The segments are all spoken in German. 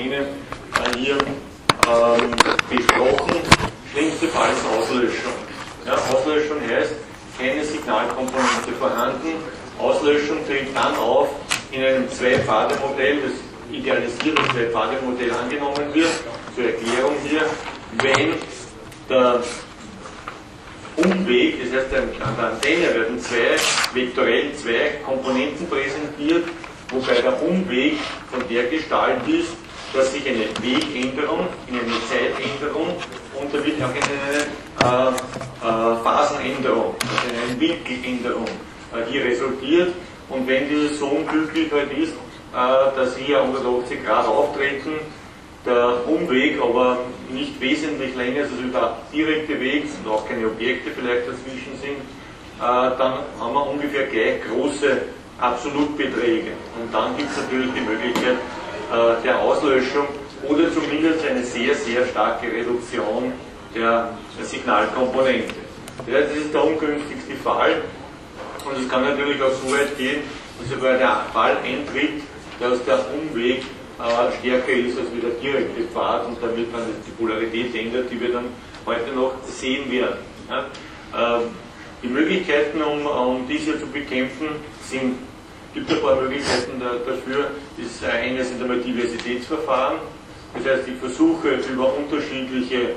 Phänomene hier besprochen. Schlimmstenfalls Auslöschung. Ja, Auslöschung heißt, keine Signalkomponente vorhanden. Auslöschung tritt dann auf in einem Zwei-Pfade-Modell, das idealisierte Zwei-Pfade-Modell angenommen wird. Zur Erklärung hier, wenn der Umweg, das heißt an der Antenne werden vektorell zwei Komponenten präsentiert, wobei der Umweg von der Gestalt ist, dass sich eine Wegänderung in eine Zeitänderung und da wird auch in eine Phasenänderung, also in eine Winkeländerung hier resultiert. Und wenn dieses so unglücklich halt ist, dass hier 180 Grad auftreten, der Umweg aber nicht wesentlich länger ist als der direkte Weg und auch keine Objekte vielleicht dazwischen sind, dann haben wir ungefähr gleich große Absolutbeträge. Und dann gibt es natürlich die Möglichkeit der Auslöschung oder zumindest eine sehr, sehr starke Reduktion der Signalkomponente. Das ist der ungünstigste Fall. Und es kann natürlich auch so weit gehen, dass sogar der Fall eintritt, dass der Umweg stärker ist als wie der direkte Pfad und damit man die Polarität ändert, die wir dann heute noch sehen werden. Ja? Die Möglichkeiten, um dies hier zu bekämpfen, gibt ein paar Möglichkeiten dafür. Das eine sind einmal Diversitätsverfahren, das heißt, ich versuche über unterschiedliche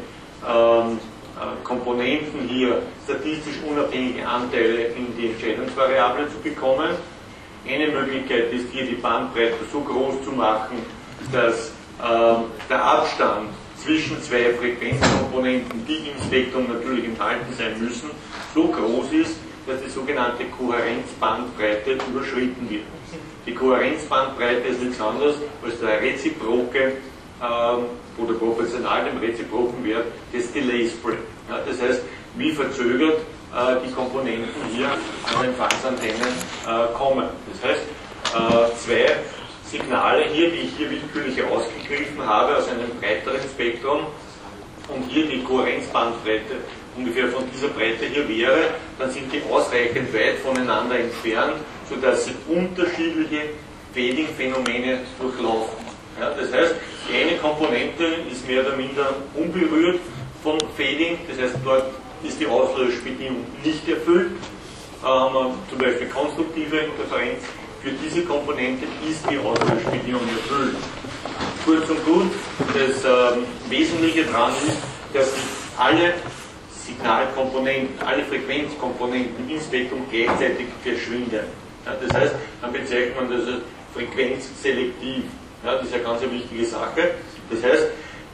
Komponenten hier statistisch unabhängige Anteile in die Entscheidungsvariable zu bekommen. Eine Möglichkeit ist hier die Bandbreite so groß zu machen, dass der Abstand zwischen zwei Frequenzkomponenten, die im Spektrum natürlich enthalten sein müssen, so groß ist, dass die sogenannte Kohärenzbandbreite überschritten wird. Die Kohärenzbandbreite ist nichts anderes als der reziproke oder proportional dem reziproken Wert des Delay Spread. Ja, das heißt, wie verzögert die Komponenten hier an Empfangsantennen kommen. Das heißt, zwei Signale hier, die ich hier willkürlich herausgegriffen habe aus einem breiteren Spektrum und hier die Kohärenzbandbreite ungefähr von dieser Breite hier wäre, dann sind die ausreichend weit voneinander entfernt, sodass sie unterschiedliche Fading-Phänomene durchlaufen. Ja, das heißt, die eine Komponente ist mehr oder minder unberührt vom Fading, das heißt, dort ist die Auslöschbedingung nicht erfüllt. Haben wir zum Beispiel konstruktive Interferenz. Für diese Komponente ist die Auslöschbedingung erfüllt. Kurz und gut, das Wesentliche daran ist, dass sich alle Signalkomponenten, alle Frequenzkomponenten im Spektrum gleichzeitig verschwinden. Ja, das heißt, dann bezeichnet man das als frequenzselektiv. Ja, das ist eine ganz wichtige Sache. Das heißt,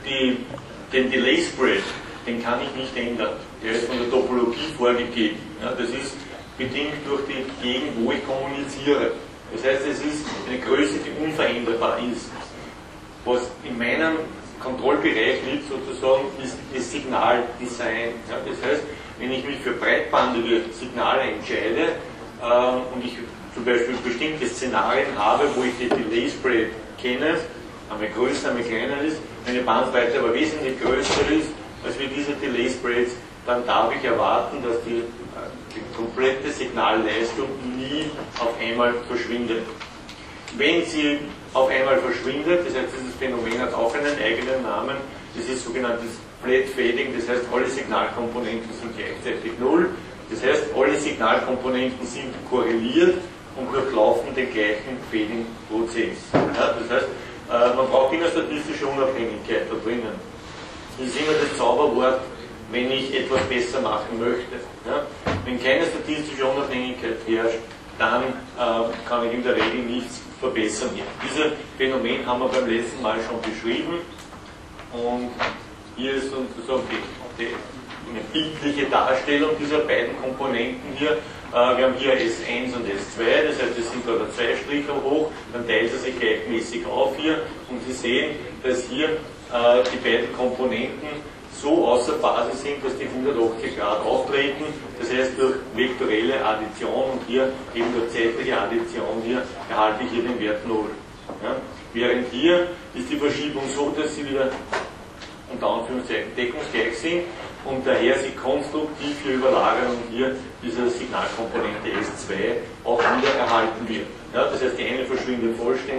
den Delay Spread, den kann ich nicht ändern. Der ist von der Topologie vorgegeben. Ja, das ist bedingt durch die Gegend, wo ich kommuniziere. Das heißt, es ist eine Größe, die unveränderbar ist. Was in meinem Kontrollbereich liegt sozusagen, ist das Signaldesign. Ja, das heißt, wenn ich mich für breitbandige Signale entscheide und ich zum Beispiel bestimmte Szenarien habe, wo ich den Delay Spread kenne, einmal größer, einmal kleiner ist, meine Bandbreite aber wesentlich größer ist, als wir diese Delay Spreads, dann darf ich erwarten, dass die komplette Signalleistung nie auf einmal verschwindet. Wenn sie auf einmal verschwindet, das heißt, dieses Phänomen hat auch einen eigenen Namen, das ist sogenanntes Flat Fading, das heißt, alle Signalkomponenten sind gleichzeitig null, das heißt, alle Signalkomponenten sind korreliert und durchlaufen den gleichen Fading-Prozess. Ja, das heißt, man braucht immer statistische Unabhängigkeit da drinnen. Das ist immer das Zauberwort, wenn ich etwas besser machen möchte. Ja? Wenn keine statistische Unabhängigkeit herrscht, dann kann ich in der Regel nichts verbessern hier. Dieses Phänomen haben wir beim letzten Mal schon beschrieben und hier ist sozusagen eine bildliche Darstellung dieser beiden Komponenten hier. Wir haben hier S1 und S2, das heißt, es sind da 2 Striche hoch, dann teilt es sich gleichmäßig auf hier und Sie sehen, dass hier die beiden Komponenten so außer Phase sind, dass die 180 Grad auftreten, das heißt durch vektorelle Addition und hier eben durch zeitliche Addition hier erhalte ich hier den Wert 0. Ja? Während hier ist die Verschiebung so, dass sie wieder unter Anführungszeichen deckungsgleich sind und daher sie konstruktiv hier überlagern und hier diese Signalkomponente S2 auch wieder erhalten wird. Ja? Das heißt, die eine verschwindet vollständig,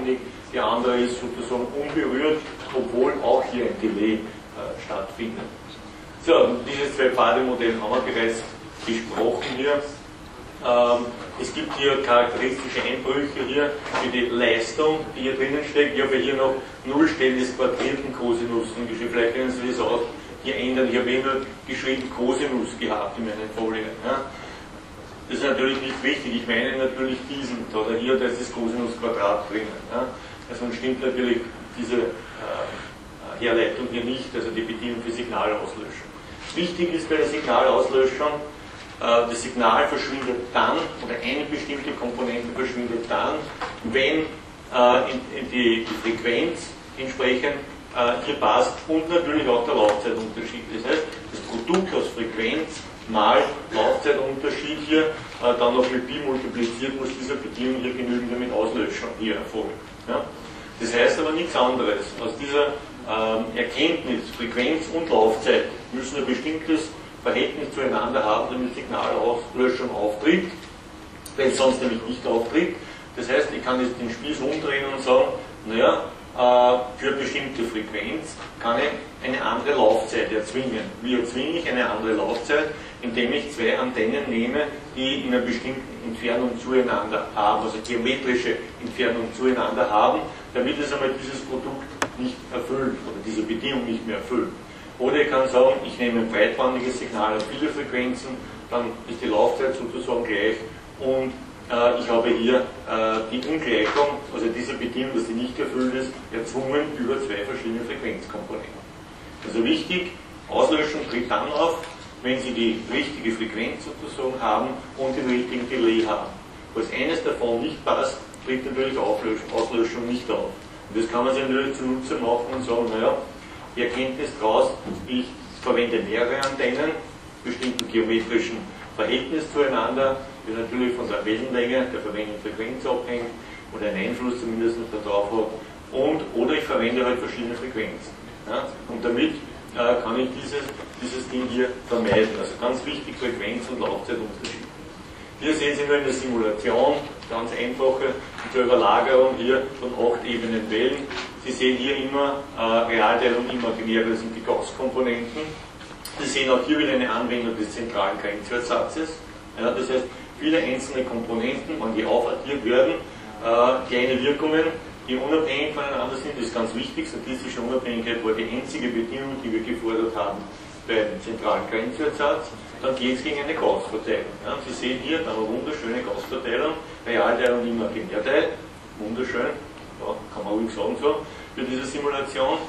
die andere ist sozusagen unberührt, obwohl auch hier ein Delay stattfindet. So, diese zwei Pfademodelle haben wir bereits besprochen hier. Es gibt hier charakteristische Einbrüche hier für die Leistung, die hier drinnen steckt. Ich habe hier noch Nullstellen des quadrierten Kosinus geschrieben. Vielleicht können Sie das auch hier ändern. Ich habe immer geschrieben Kosinus gehabt in meinen Folien. Ja. Das ist natürlich nicht wichtig. Ich meine natürlich diesen, oder hier, da ist das Kosinus Quadrat drinnen. Ja. Also stimmt natürlich diese Herleitung hier nicht, also die Bedingung für Signalauslöschung. Wichtig ist bei der Signalauslöschung, das Signal verschwindet dann, oder eine bestimmte Komponente verschwindet dann, wenn die Frequenz entsprechend hier passt und natürlich auch der Laufzeitunterschied. Das heißt, das Produkt aus Frequenz mal Laufzeitunterschied hier dann noch mit Pi multipliziert, muss dieser Bedingung hier genügen, damit Auslöschung hier erfolgt. Ja? Das heißt aber nichts anderes. Aus dieser Erkenntnis, Frequenz und Laufzeit müssen ein bestimmtes Verhältnis zueinander haben, damit Signalauslöschung auftritt, wenn es sonst nämlich nicht auftritt. Das heißt, ich kann jetzt den Spieß umdrehen und sagen, naja, für eine bestimmte Frequenz kann ich eine andere Laufzeit erzwingen. Wie erzwinge ich eine andere Laufzeit? Indem ich zwei Antennen nehme, die in einer bestimmten Entfernung zueinander haben, also geometrische Entfernung zueinander haben, damit es einmal dieses Produkt nicht erfüllt oder diese Bedingung nicht mehr erfüllt. Oder ich kann sagen, ich nehme ein breitbandiges Signal auf viele Frequenzen, dann ist die Laufzeit sozusagen gleich und ich habe hier die Ungleichung, also diese Bedingung, dass sie nicht erfüllt ist, erzwungen über zwei verschiedene Frequenzkomponenten. Also wichtig, Auslöschung tritt dann auf, wenn Sie die richtige Frequenz sozusagen haben und den richtigen Delay haben. Falls eines davon nicht passt, tritt natürlich Auslöschung nicht auf. Und das kann man sich natürlich zunutze machen und sagen, naja, die Erkenntnis daraus, ich verwende mehrere Antennen, bestimmten geometrischen Verhältnis zueinander, die natürlich von der Wellenlänge der verwendeten Frequenz abhängt oder einen Einfluss zumindest darauf hat, oder ich verwende halt verschiedene Frequenzen. Ja? Und damit kann ich dieses Ding hier vermeiden. Also ganz wichtig, Frequenz- und Laufzeitunterschied. Hier sehen Sie nur in der Simulation, ganz einfache, zur Überlagerung hier von 8 Ebenen Wellen. Sie sehen hier immer Realteil und Imaginäre, das sind die Gauss-Komponenten. Sie sehen auch hier wieder eine Anwendung des zentralen Grenzwertsatzes. Ja, das heißt, viele einzelne Komponenten, wenn die aufaddiert werden, kleine Wirkungen, die unabhängig voneinander sind, das ist ganz wichtig. Statistische Unabhängigkeit war die einzige Bedingung, die wir gefordert haben beim zentralen Grenzwertsatz. Dann geht es gegen eine Gauss-Verteilung. Ja, Sie sehen hier eine wunderschöne Gauss-Verteilung, Realteil und Imaginärteil, wunderschön, ja, kann man ruhig sagen so, für diese Simulation.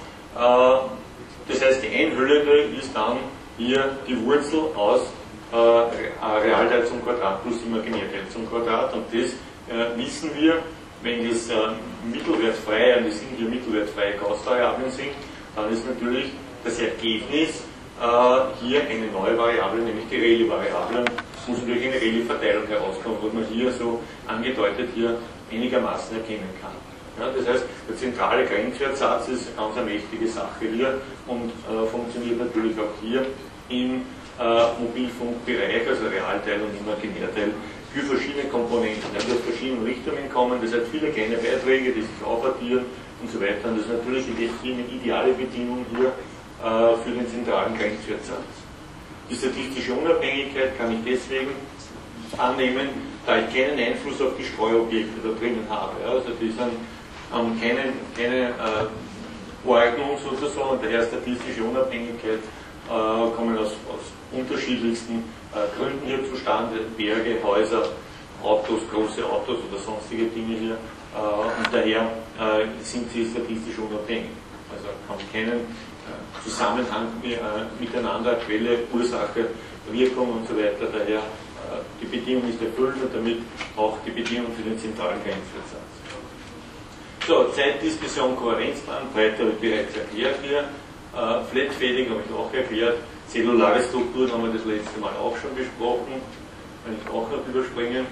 Das heißt, die Einhüllende ist dann hier die Wurzel aus Realteil zum Quadrat plus Imaginärteil zum Quadrat, und das wissen wir, wenn das mittelwertfreie, und das sind hier mittelwertfreie Gauss-Variablen sind, dann ist natürlich das Ergebnis hier eine neue Variable, nämlich die Rayleigh-Variable, muss natürlich eine Rayleigh-Verteilung herauskommen, was man hier so angedeutet hier einigermaßen erkennen kann. Ja, das heißt, der zentrale Grenzwertsatz ist eine ganz mächtige Sache hier und funktioniert natürlich auch hier im Mobilfunkbereich, also Realteil und Imaginärteil, für verschiedene Komponenten, die aus verschiedenen Richtungen kommen. Das heißt, viele kleine Beiträge, die sich aufaddieren und so weiter. Und das ist natürlich eine ideale Bedingung hier für den zentralen Grenzwertsatz. Die statistische Unabhängigkeit kann ich deswegen annehmen, da ich keinen Einfluss auf die Streuobjekte da drinnen habe. Ja, also die haben keine Ordnung sozusagen, und daher statistische Unabhängigkeit kommen aus unterschiedlichsten Gründen hier zustande, Berge, Häuser, Autos, große Autos oder sonstige Dinge hier, und daher sind sie statistisch unabhängig. Also haben keinen Zusammenhang miteinander, Quelle, Ursache, Wirkung und so weiter, daher die Bedingung ist erfüllt und damit auch die Bedingung für den zentralen Grenzwertsatz. So, Zeitdiskussion, Kohärenzbandbreite habe ich bereits erklärt hier. Flat-Fading habe ich auch erklärt. Zellulare Strukturen haben wir das letzte Mal auch schon besprochen. Kann ich auch noch überspringen.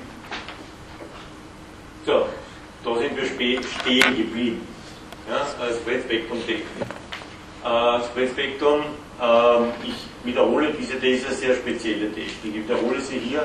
So, da sind wir stehen geblieben. Ja, Spreadspektrumtechnik. Spreadspektrum, ich wiederhole diese sehr spezielle Technik. Ich wiederhole sie hier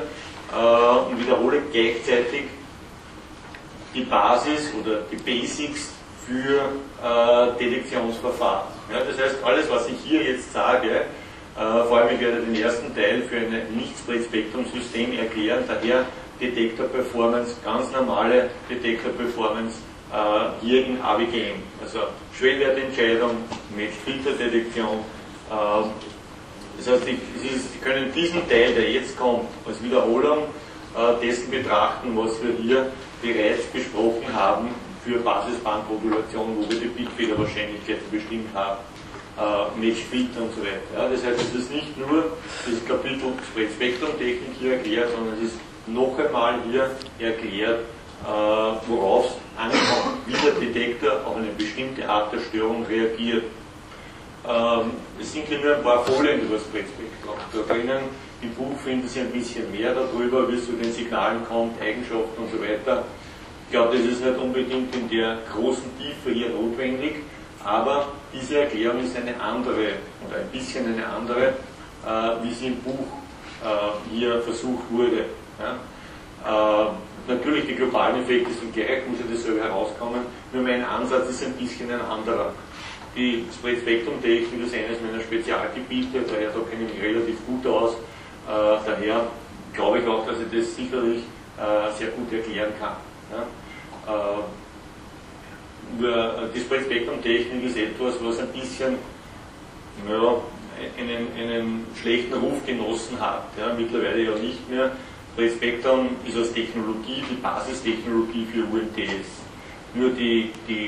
und wiederhole gleichzeitig die Basis oder die Basics für Detektionsverfahren. Ja, das heißt, alles, was ich hier jetzt sage, vor allem ich werde den ersten Teil für ein Nicht-Spread-Spektrum-System erklären, daher Detektor-Performance, ganz normale Detektor-Performance hier in AWGM. Also Schwellwertentscheidung, Match-Filter-Detektion. Das heißt, Sie können diesen Teil, der jetzt kommt, als Wiederholung dessen betrachten, was wir hier bereits besprochen haben für Basisbandmodulation, wo wir die Bitfehlerwahrscheinlichkeit bestimmt haben, Match-Filter und so weiter. Ja, das heißt, es ist nicht nur das Kapitel Spread-Spektrum-Technik hier erklärt, sondern es ist noch einmal hier erklärt, worauf es ankommt, wie der Detektor auf eine bestimmte Art der Störung reagiert. Es sind hier nur ein paar Folien über das Spread-Spektrum. Da drinnen im Buch finden Sie ein bisschen mehr darüber, wie es zu den Signalen kommt, Eigenschaften und so weiter. Ich glaube, das ist nicht unbedingt in der großen Tiefe hier notwendig, aber diese Erklärung ist eine andere, oder ein bisschen eine andere, wie sie im Buch hier versucht wurde. Ja? Natürlich, die globalen Effekte sind gleich, muss ja das selber herauskommen, nur mein Ansatz ist ein bisschen ein anderer. Die Spread-Spektrum-Technik ist eines meiner Spezialgebiete, daher da kenne ich mich relativ gut aus. Daher glaube ich auch, dass ich das sicherlich sehr gut erklären kann. Ja? Die Spread-Spektrum-Technik ist etwas, was ein bisschen einen schlechten Ruf genossen hat. Ja? Mittlerweile ja nicht mehr. Spread-Spektrum ist als Technologie die Basistechnologie für UMTS. Nur die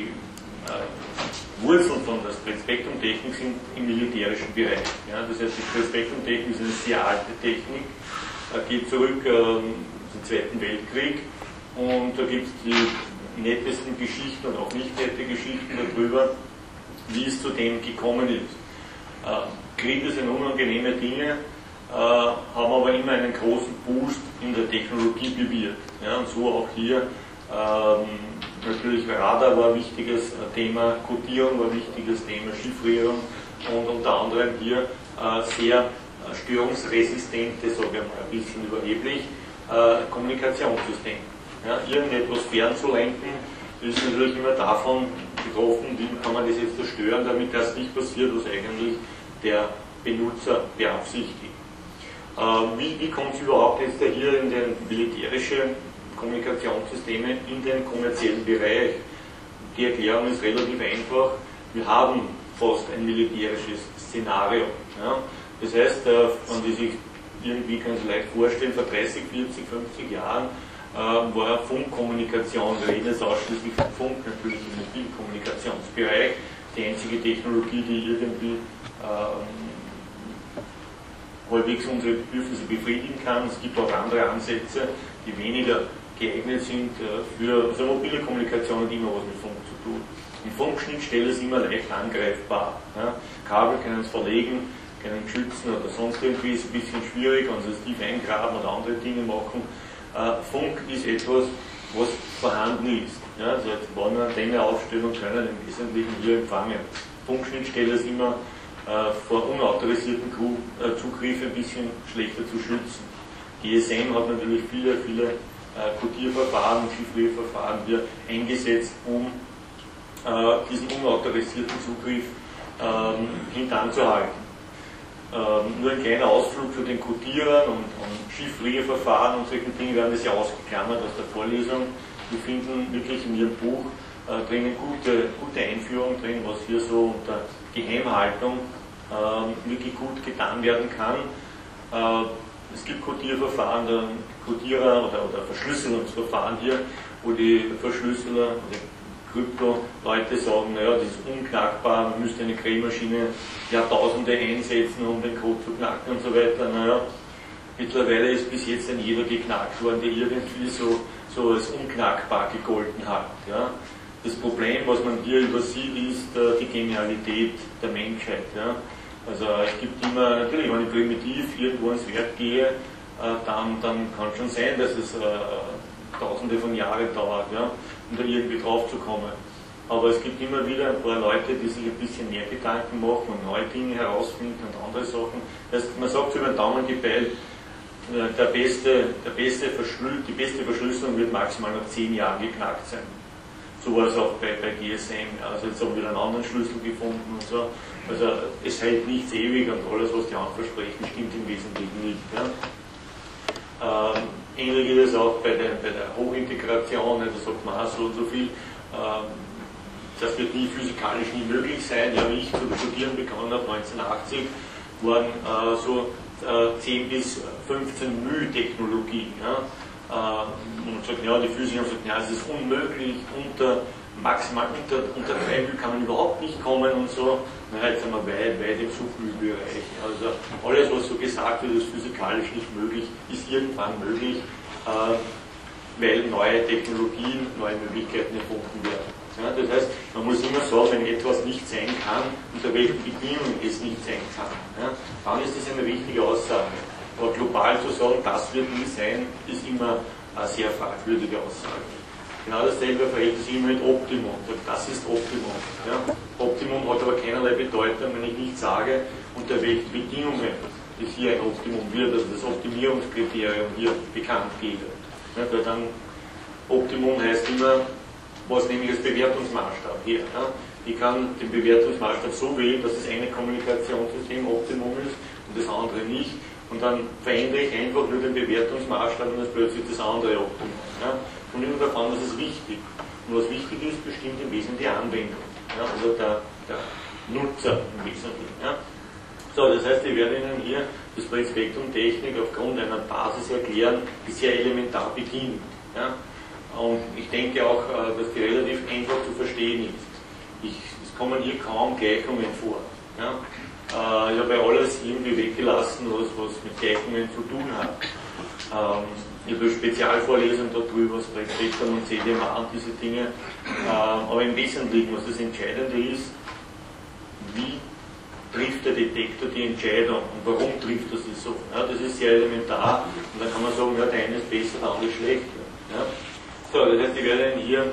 Wurzeln von der Spread-Spektrum-Technik sind im militärischen Bereich. Ja, das heißt, die Spread-Spektrum-Technik ist eine sehr alte Technik, geht zurück zum Zweiten Weltkrieg und da gibt es die nettesten Geschichten und auch nicht nette Geschichten darüber, wie es zu dem gekommen ist. Kriege sind unangenehme Dinge, haben aber immer einen großen Boost in der Technologie bewirkt. Ja, und so auch hier. Natürlich Radar war ein wichtiges Thema, Codierung war ein wichtiges Thema, Chiffrierung und unter anderem hier sehr störungsresistente, sagen wir mal ein bisschen überheblich, Kommunikationssystem. Ja, irgendetwas fernzulenken, ist natürlich immer davon betroffen, wie kann man das jetzt zerstören, damit das nicht passiert, was eigentlich der Benutzer beabsichtigt. Wie kommt es überhaupt jetzt hier in den militärischen Kommunikationssysteme in den kommerziellen Bereich? Die Erklärung ist relativ einfach. Wir haben fast ein militärisches Szenario. Ja? Das heißt, wenn die sich irgendwie, kann sich leicht vorstellen, vor 30, 40, 50 Jahren war Funkkommunikation, wir reden jetzt ausschließlich von Funk, natürlich im Mobilkommunikationsbereich, die einzige Technologie, die irgendwie halbwegs unsere Bedürfnisse befriedigen kann. Es gibt auch andere Ansätze, die weniger geeignet sind für also mobile Kommunikation hat immer was mit Funk zu tun. Die Funkschnittstelle ist immer leicht angreifbar. Ja. Kabel können es verlegen, können schützen oder sonst irgendwie ist es ein bisschen schwierig, wenn sie es tief eingraben oder andere Dinge machen. Funk ist etwas, was vorhanden ist. Ja. Also jetzt wollen wir Antenne aufstellen und können im Wesentlichen hier empfangen. Funkschnittstelle ist immer vor unautorisierten Zugriff ein bisschen schlechter zu schützen. GSM hat natürlich viele Codierverfahren und Chiffrierverfahren hier eingesetzt, um diesen unautorisierten Zugriff hintanzuhalten. Nur ein kleiner Ausflug zu den Codierern und Chiffrierverfahren und solchen Dingen werden das ja ausgeklammert aus der Vorlesung. Wir finden wirklich in Ihrem Buch drinnen gute Einführung drin, was hier so unter Geheimhaltung wirklich gut getan werden kann. Es gibt Codierverfahren, Codierer oder Verschlüsselungsverfahren hier, wo die Verschlüsseler oder Krypto-Leute sagen, naja, das ist unknackbar, man müsste eine Krähmaschine Jahrtausende einsetzen, um den Code zu knacken und so weiter. Naja, mittlerweile ist bis jetzt ein jeder geknackt worden, der irgendwie so als unknackbar gegolten hat. Ja. Das Problem, was man hier übersieht, ist die Genialität der Menschheit. Ja. Also es gibt immer, natürlich, wenn ich primitiv irgendwo ins Werk gehe, dann kann schon sein, dass es tausende von Jahren dauert, ja, um da irgendwie drauf zu kommen. Aber es gibt immer wieder ein paar Leute, die sich ein bisschen mehr Gedanken machen und neue Dinge herausfinden und andere Sachen. Das heißt, man sagt über den Daumen gepeilt, die beste Verschlüsselung wird maximal nach 10 Jahren geknackt sein. So war es auch bei GSM. Also jetzt haben wir einen anderen Schlüssel gefunden und so. Also es hält nichts ewig und alles, was die anderen versprechen, stimmt im Wesentlichen nicht. Ja. Ähnlich ist es auch bei der Hochintegration, da sagt man auch so und so viel. Das wird nie physikalisch nie möglich sein. Ja, wie ich zu studieren begonnen habe, 1980, waren so 10 bis 15 μ-Technologien. Ja. Und sagt, ja, die Physiker haben gesagt, ja, es ist unmöglich, maximal unter 3 μ kann man überhaupt nicht kommen und so. Na, jetzt sind wir weit im Sub-μ-Bereich. Also alles, was so gesagt wird, ist physikalisch nicht möglich, ist irgendwann möglich, weil neue Technologien, neue Möglichkeiten erfunden werden. Ja, das heißt, man muss immer sagen, wenn etwas nicht sein kann, unter welchen Bedingungen es nicht sein kann, ja, dann ist das eine wichtige Aussage. Aber global zu sagen, das wird nie sein, ist immer eine sehr fragwürdige Aussage. Genau dasselbe verhält sich immer mit Optimum. Das ist Optimum. Ja. Optimum hat aber keinerlei Bedeutung, wenn ich nicht sage, unter welchen Bedingungen es hier ein Optimum wird, also das Optimierungskriterium hier bekannt gebe. Ja, weil dann Optimum heißt immer, was nehme ich als Bewertungsmaßstab her. Ja. Ich kann den Bewertungsmaßstab so wählen, dass das eine Kommunikationssystem Optimum ist und das andere nicht. Und dann verändere ich einfach nur den Bewertungsmaßstab und dann ist plötzlich das andere Optimum. Ja. Und immer davon, was ist wichtig. Und was wichtig ist, bestimmt im Wesentlichen die Anwendung. Ja. Also der Nutzer im Wesentlichen. Ja. So, das heißt, ich werde Ihnen hier das Spektrum-Technik aufgrund einer Basis erklären, die sehr elementar beginnt. Ja. Und ich denke auch, dass die relativ einfach zu verstehen ist. Es kommen hier kaum Gleichungen vor. Ja. Ich habe ja alles irgendwie weggelassen, was mit Gleichungen zu tun hat. Ich habe eine Spezialvorlesung darüber, was Spektrum und CDMA und diese Dinge. Aber im Wesentlichen, was das Entscheidende ist, wie trifft der Detektor die Entscheidung und warum trifft er sie so? Ja, das ist sehr elementar und dann kann man sagen, ja, der eine ist besser, der andere ist schlechter. Ja. So, das heißt, ich werde Ihnen hier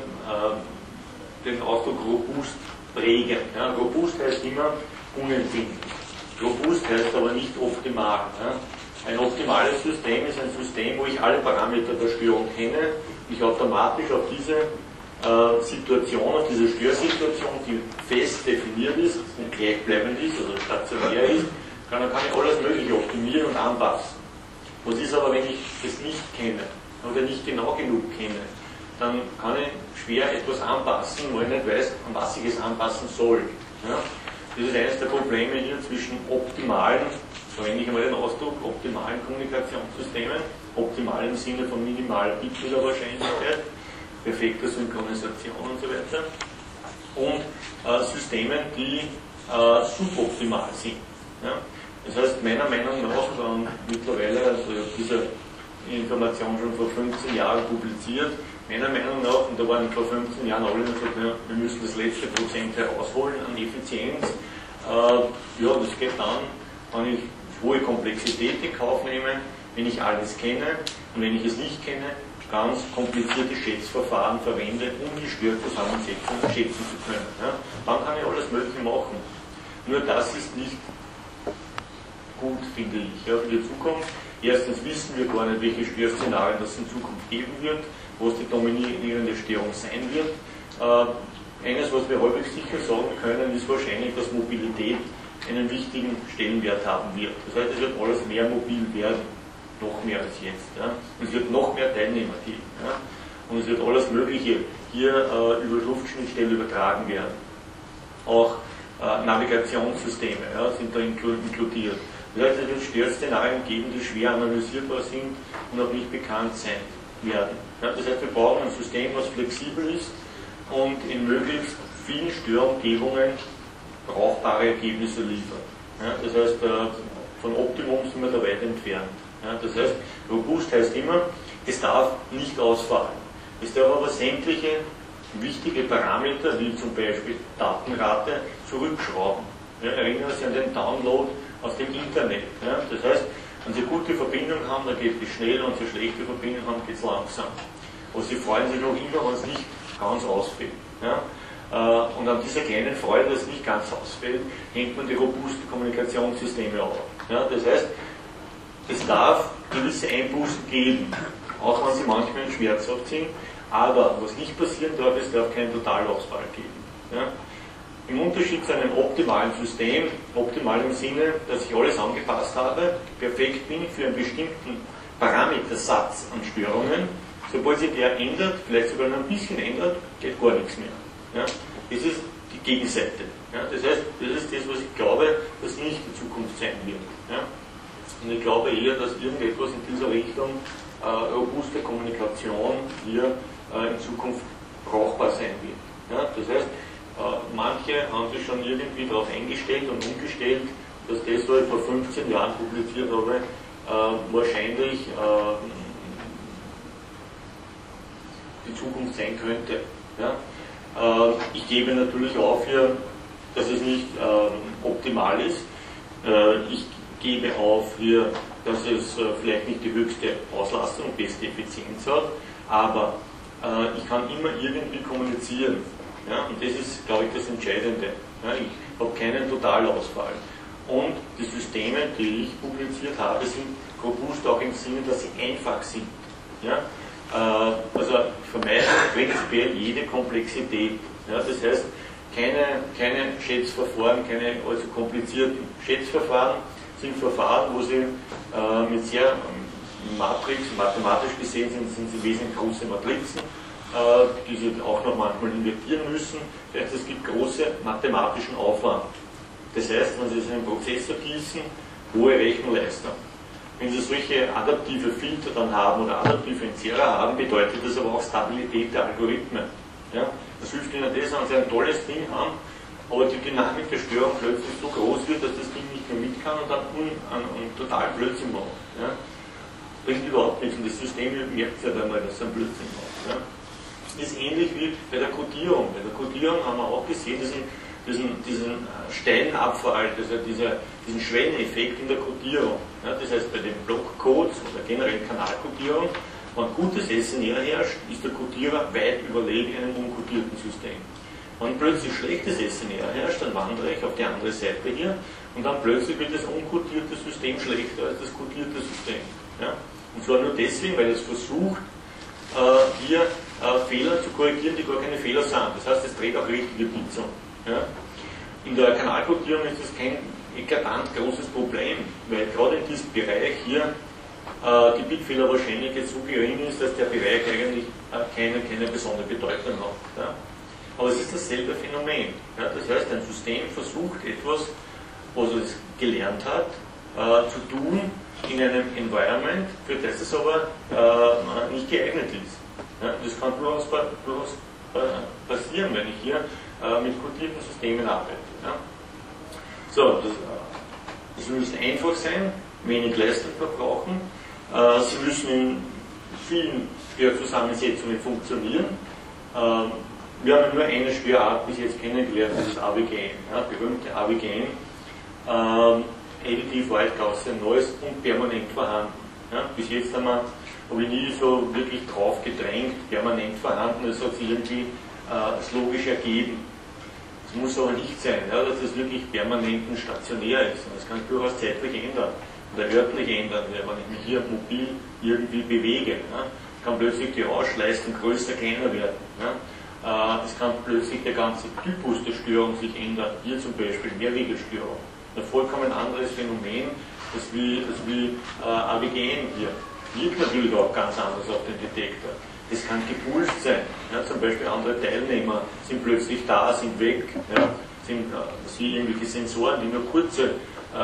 den Ausdruck robust prägen. Ja. Robust heißt immer unempfindlich. Robust heißt aber nicht optimal. Ja. Ein optimales System ist ein System, wo ich alle Parameter der Störung kenne, ich automatisch auf diese Situation, auf diese Störsituation, die fest definiert ist und gleichbleibend ist, also stationär ist, dann kann ich alles Mögliche optimieren und anpassen. Was ist aber, wenn ich es nicht kenne oder nicht genau genug kenne, dann kann ich schwer etwas anpassen, weil ich nicht weiß, an was ich es anpassen soll. Ja? Das ist eines der Probleme hier zwischen optimalen, verwende ich einmal den Ausdruck, optimalen Kommunikationssystemen, optimal im Sinne von minimaler Bit-Wahrscheinlichkeit, perfekter Synchronisation und so weiter, und Systemen, die suboptimal sind. Ja? Das heißt, meiner Meinung nach, mittlerweile, also ich habe diese Information schon vor 15 Jahren publiziert, meiner Meinung nach, und da waren vor 15 Jahren alle gesagt, ja, wir müssen das letzte Prozent herausholen an Effizienz. Ja, das geht dann, wenn ich hohe Komplexität in Kauf nehme, wenn ich alles kenne und wenn ich es nicht kenne, ganz komplizierte Schätzverfahren verwende, um die Störzusammensetzung schätzen zu können. Ja? Dann kann ich alles Mögliche machen. Nur das ist nicht gut, finde ich, ja, für die Zukunft. Erstens wissen wir gar nicht, welche Störszenarien das in Zukunft geben wird, was die dominierende Störung sein wird. Eines, was wir häufig sicher sagen können, ist wahrscheinlich, dass Mobilität einen wichtigen Stellenwert haben wird. Das heißt, es wird alles mehr mobil werden, noch mehr als jetzt. Ja. Und es wird noch mehr Teilnehmer geben. Ja. Und es wird alles Mögliche hier über Luftschnittstelle übertragen werden. Auch Navigationssysteme sind da inkludiert. Das heißt, es wird Störszenarien geben, die schwer analysierbar sind und auch nicht bekannt sein werden. Ja, das heißt, wir brauchen ein System, was flexibel ist und in möglichst vielen Störumgebungen brauchbare Ergebnisse liefert. Ja, das heißt, von Optimum sind wir da weit entfernt. Ja, das heißt, robust heißt immer, es darf nicht ausfallen. Es darf aber sämtliche wichtige Parameter, wie zum Beispiel Datenrate, zurückschrauben. Ja, erinnern Sie an den Download aus dem Internet. Ja, das heißt, wenn Sie gute Verbindung haben, dann geht es schnell, und wenn Sie schlechte Verbindung haben, geht es langsam. Und Sie freuen sich noch immer, wenn es nicht ganz ausfällt. Ja? Und an dieser kleinen Freude, dass es nicht ganz ausfällt, hängt man die robusten Kommunikationssysteme auf. Ja? Das heißt, es darf gewisse Einbußen geben, auch wenn sie manchmal schmerzhaft sind, Aber was nicht passieren darf, es darf keinen Totalausfall geben. Ja? Im Unterschied zu einem optimalen System, optimal im Sinne, dass ich alles angepasst habe, perfekt bin für einen bestimmten Parametersatz an Störungen, sobald sich der ändert, vielleicht sogar noch ein bisschen ändert, geht gar nichts mehr. Ja? Das ist die Gegenseite. Ja? Das heißt, das ist das, was ich glaube, dass nicht die Zukunft sein wird. Ja? Und ich glaube eher, dass irgendetwas in dieser Richtung robuste Kommunikation hier in Zukunft brauchbar sein wird. Ja? Das heißt, manche haben sich schon irgendwie darauf eingestellt und umgestellt, dass das, was ich vor 15 Jahren publiziert habe, wahrscheinlich die Zukunft sein könnte. Ja? Ich gebe natürlich auf hier, dass es nicht optimal ist. Ich gebe auf hier, dass es vielleicht nicht die höchste Auslastung und beste Effizienz hat, aber ich kann immer irgendwie kommunizieren. Ja? Und das ist, glaube ich, das Entscheidende. Ja? Ich habe keinen Totalausfall. Und die Systeme, die ich publiziert habe, sind robust auch im Sinne, dass sie einfach sind. Ja? Also ich vermeide prinzipiell jede Komplexität. Ja? Das heißt, keine Schätzverfahren, keine allzu komplizierten Schätzverfahren sind Verfahren, wo sie mit sehr mathematisch gesehen sind sie wesentlich große Matrizen, die sie auch noch manchmal invertieren müssen. Das heißt, es gibt große mathematischen Aufwand. Das heißt, wenn Sie es in einen Prozessor gießen, hohe Rechenleistung. Wenn Sie solche adaptive Filter dann haben oder adaptive Entzerrer haben, bedeutet das aber auch Stabilität der Algorithmen. Ja? Das hilft Ihnen das, wenn Sie ein tolles Ding haben, aber die Dynamik der Störung plötzlich so groß wird, dass das Ding nicht mehr mit kann und dann einen totalen Blödsinn macht. Ja? Bringt überhaupt nichts und das System merkt es ja dann mal, dass es einen Blödsinn macht. Ja? Das ist ähnlich wie bei der Codierung. Bei der Codierung haben wir auch gesehen, diesen steilen Abfall, diesen Schwelleneffekt in der Codierung. Ja, das heißt, bei den Blockcodes oder generell Kanalcodierung, wenn gutes SNR herrscht, ist der Codierer weit überlegen einem uncodierten System. Wenn plötzlich schlechtes SNR herrscht, dann wandere ich auf die andere Seite hier und dann plötzlich wird das uncodierte System schlechter als das codierte System. Ja? Und zwar nur deswegen, weil es versucht, hier Fehler zu korrigieren, die gar keine Fehler sind. Das heißt, es dreht auch richtige Bits um. Ja? In der Kanalcodierung ist das kein eklatant großes Problem, weil gerade in diesem Bereich hier die Bitfehlerwahrscheinlichkeit so gering ist, dass der Bereich eigentlich keine besondere Bedeutung hat. Ja? Aber es ist dasselbe Phänomen. Ja? Das heißt, ein System versucht etwas, was es gelernt hat, zu tun in einem Environment, für das es aber nicht geeignet ist. Ja? Das kann durchaus passieren, wenn ich hier mit codierten Systemen arbeite. Ja? So, das müssen einfach sein, wenig Leistung verbrauchen, sie müssen in vielen Störzusammensetzungen funktionieren. Wir haben nur eine Störart bis jetzt kennengelernt, das ist AVGN, ja, berühmte AVGN, Additive White Gaussian Noise und permanent vorhanden. Ja? Bis jetzt habe ich nie so wirklich drauf gedrängt, permanent vorhanden, das hat sich irgendwie als logisch ergeben. Es muss aber nicht sein, ja, dass das wirklich permanent und stationär ist. Und das kann sich durchaus zeitlich ändern oder örtlich ändern, wenn ich mich hier mobil irgendwie bewege. Ja, kann plötzlich die Rauschleistung größer, kleiner werden. Ja. Es kann plötzlich der ganze Typus der Störung sich ändern. Hier zum Beispiel Mehrwegelstörung. Ein vollkommen anderes Phänomen, das wie AVGN hier. Wirkt natürlich auch ganz anders auf den Detektor. Das kann gepulst sein. Ja, zum Beispiel andere Teilnehmer sind plötzlich da, sind weg. Ja, sind sie irgendwelche Sensoren, die nur kurze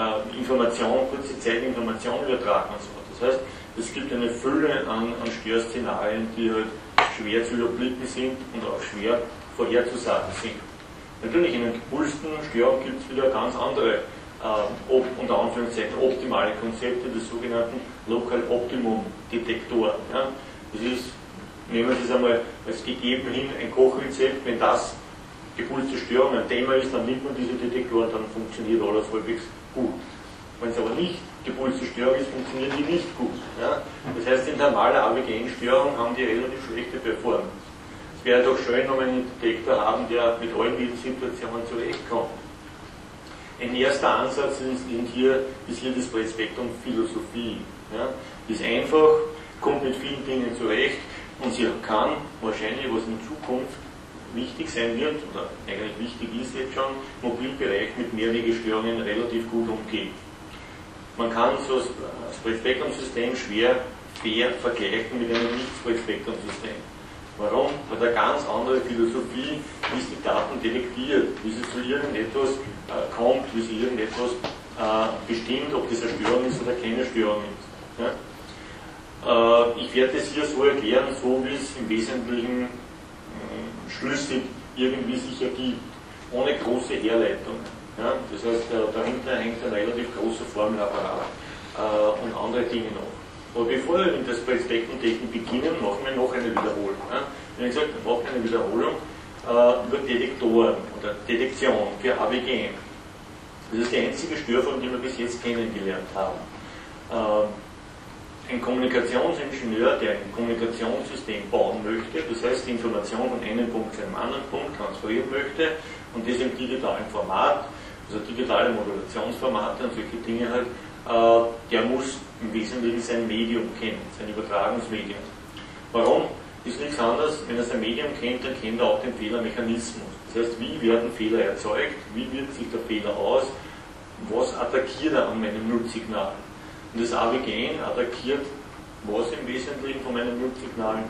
kurze Zeitinformation übertragen und so. Das heißt, es gibt eine Fülle an Störszenarien, die halt schwer zu überblicken sind und auch schwer vorherzusagen sind. Natürlich in einer gepulsten Störung gibt es wieder ganz andere, unter Anführungszeichen optimale Konzepte des sogenannten Local Optimum Detektoren. Ja. Das ist, nehmen Sie es einmal als gegeben hin, ein Kochrezept, wenn das gepulste Störung ein Thema ist, dann nimmt man diese Detektoren, dann funktioniert alles halbwegs gut. Wenn es aber nicht gepulste Störung ist, funktionieren die nicht gut. Ja? Das heißt, in normaler AVGN-Störung haben die relativ schlechte Performance. Es wäre doch schön, wenn wir einen Detektor haben, der mit allen diesen Situationen zurechtkommt. Ein erster Ansatz ist hier das Breitspektrum Philosophie. Ja? Ist einfach, kommt mit vielen Dingen zurecht, Und sie kann wahrscheinlich, was in Zukunft wichtig sein wird, oder eigentlich wichtig ist jetzt schon, im Mobilbereich mit Mehrwegestörungen relativ gut umgehen. Man kann so das Spreadspektrumsystem schwer fair vergleichen mit einem Nicht-Spreadspektrumsystem. Warum? Weil eine ganz andere Philosophie, wie sie die Daten detektiert, wie sie zu irgendetwas kommt, wie sie irgendetwas bestimmt, ob das eine Störung ist oder keine Störung ist. Ja? Ich werde es hier so erklären, so wie es im Wesentlichen schlüssig irgendwie sich ergibt, ohne große Herleitungen. Ja? Das heißt, dahinter hängt ein relativ großer Formelapparat und andere Dinge noch. Aber bevor wir in der Spreadspektrumtechnik beginnen, machen wir noch eine Wiederholung. Ja? Ich habe gesagt, wir machen eine Wiederholung über Detektoren oder Detektion für AWGN. Das ist die einzige Störform, die wir bis jetzt kennengelernt haben. Ein Kommunikationsingenieur, der ein Kommunikationssystem bauen möchte, das heißt die Information von einem Punkt zu einem anderen Punkt transferieren möchte und das im digitalen Format, also digitale Modulationsformate und solche Dinge halt, der muss im Wesentlichen sein Medium kennen, sein Übertragungsmedium. Warum? Ist nichts anderes, wenn er sein Medium kennt, dann kennt er auch den Fehlermechanismus. Das heißt, wie werden Fehler erzeugt, wie wirkt sich der Fehler aus, was attackiert er an meinem Nutzsignal. Und das AWGN attackiert was im Wesentlichen von meinem Nutzsignal?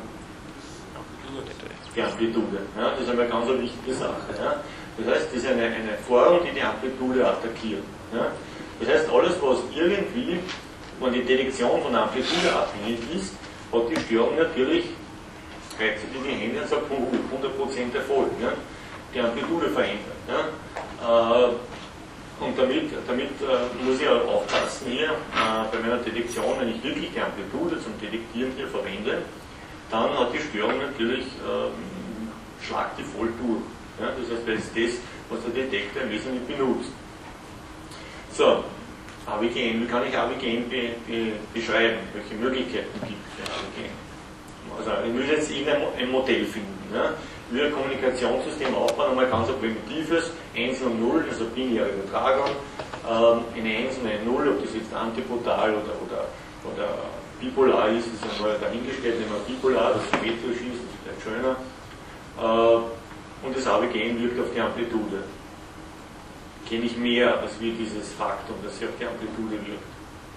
Die Amplitude. Ja, das ist eine ganz wichtige Sache. Ja. Das heißt, das ist eine Form, die die Amplitude attackiert. Ja. Das heißt, alles, was irgendwie, wenn die Detektion von der Amplitude abhängig ist, hat die Störung natürlich, reizt sie die Hände und sagt, 100% Erfolg. Ja. Die Amplitude verändert. Ja. Und damit muss ich auch aufpassen hier, bei meiner Detektion, wenn ich wirklich die Amplitude zum Detektieren hier verwende, dann hat die Störung natürlich, schlagt die voll durch. Ja, das heißt, das ist das, was der Detektor im Wesentlichen benutzt. So, AWGN, wie kann ich AWGN beschreiben? Welche Möglichkeiten gibt es für AWGN? Also, ich muss jetzt ein Modell finden. Ja? Ich will ein Kommunikationssystem aufbauen, einmal ganz ein primitives, 1 und 0, also binäre Übertragung, eine 1 und eine 0, ob das jetzt antipodal oder bipolar ist, ist ja mal dahingestellt, nehmen wir bipolar, das symmetrisch ist, das ist schöner. Und das AWGN wirkt auf die Amplitude. Kenne ich mehr als wie dieses Faktum, dass sie auf die Amplitude wirkt.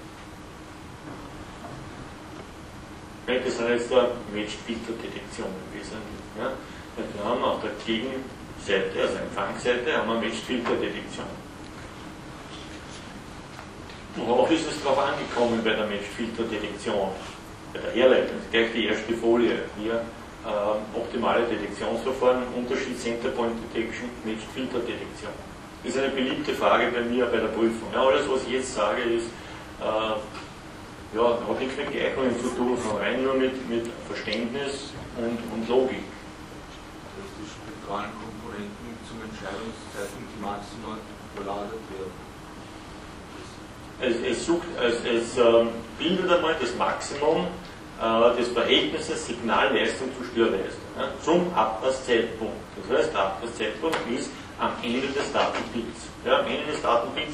Das heißt Matched-Filter-Detektion im Wesentlichen. Ja? Wir haben auf der Gegenseite, also Empfangsseite, haben wir Matched-Filter-Detektion. Worauf ist es drauf angekommen bei der Matched-Filter-Detektion? Bei der Herleitung, das ist gleich die erste Folie. Hier optimale Detektionsverfahren, Unterschied Center-Point Detection, Matched-Filter-Detektion. Das ist eine beliebte Frage bei mir bei der Prüfung. Ja, alles, was ich jetzt sage, ist hat nichts mit Gleichungen zu tun, sondern rein nur mit Verständnis und Logik. Dass die spektralen Komponenten zum Entscheidungszeitpunkt maximal überlagert werden. Es bildet einmal das Maximum des Verhältnisses Signalleistung zu Störleistung, ja, zum Abpasszeitpunkt. Das heißt, der Abpasszeitpunkt ist am Ende des Datenbits. Ja, am Ende des Datenbits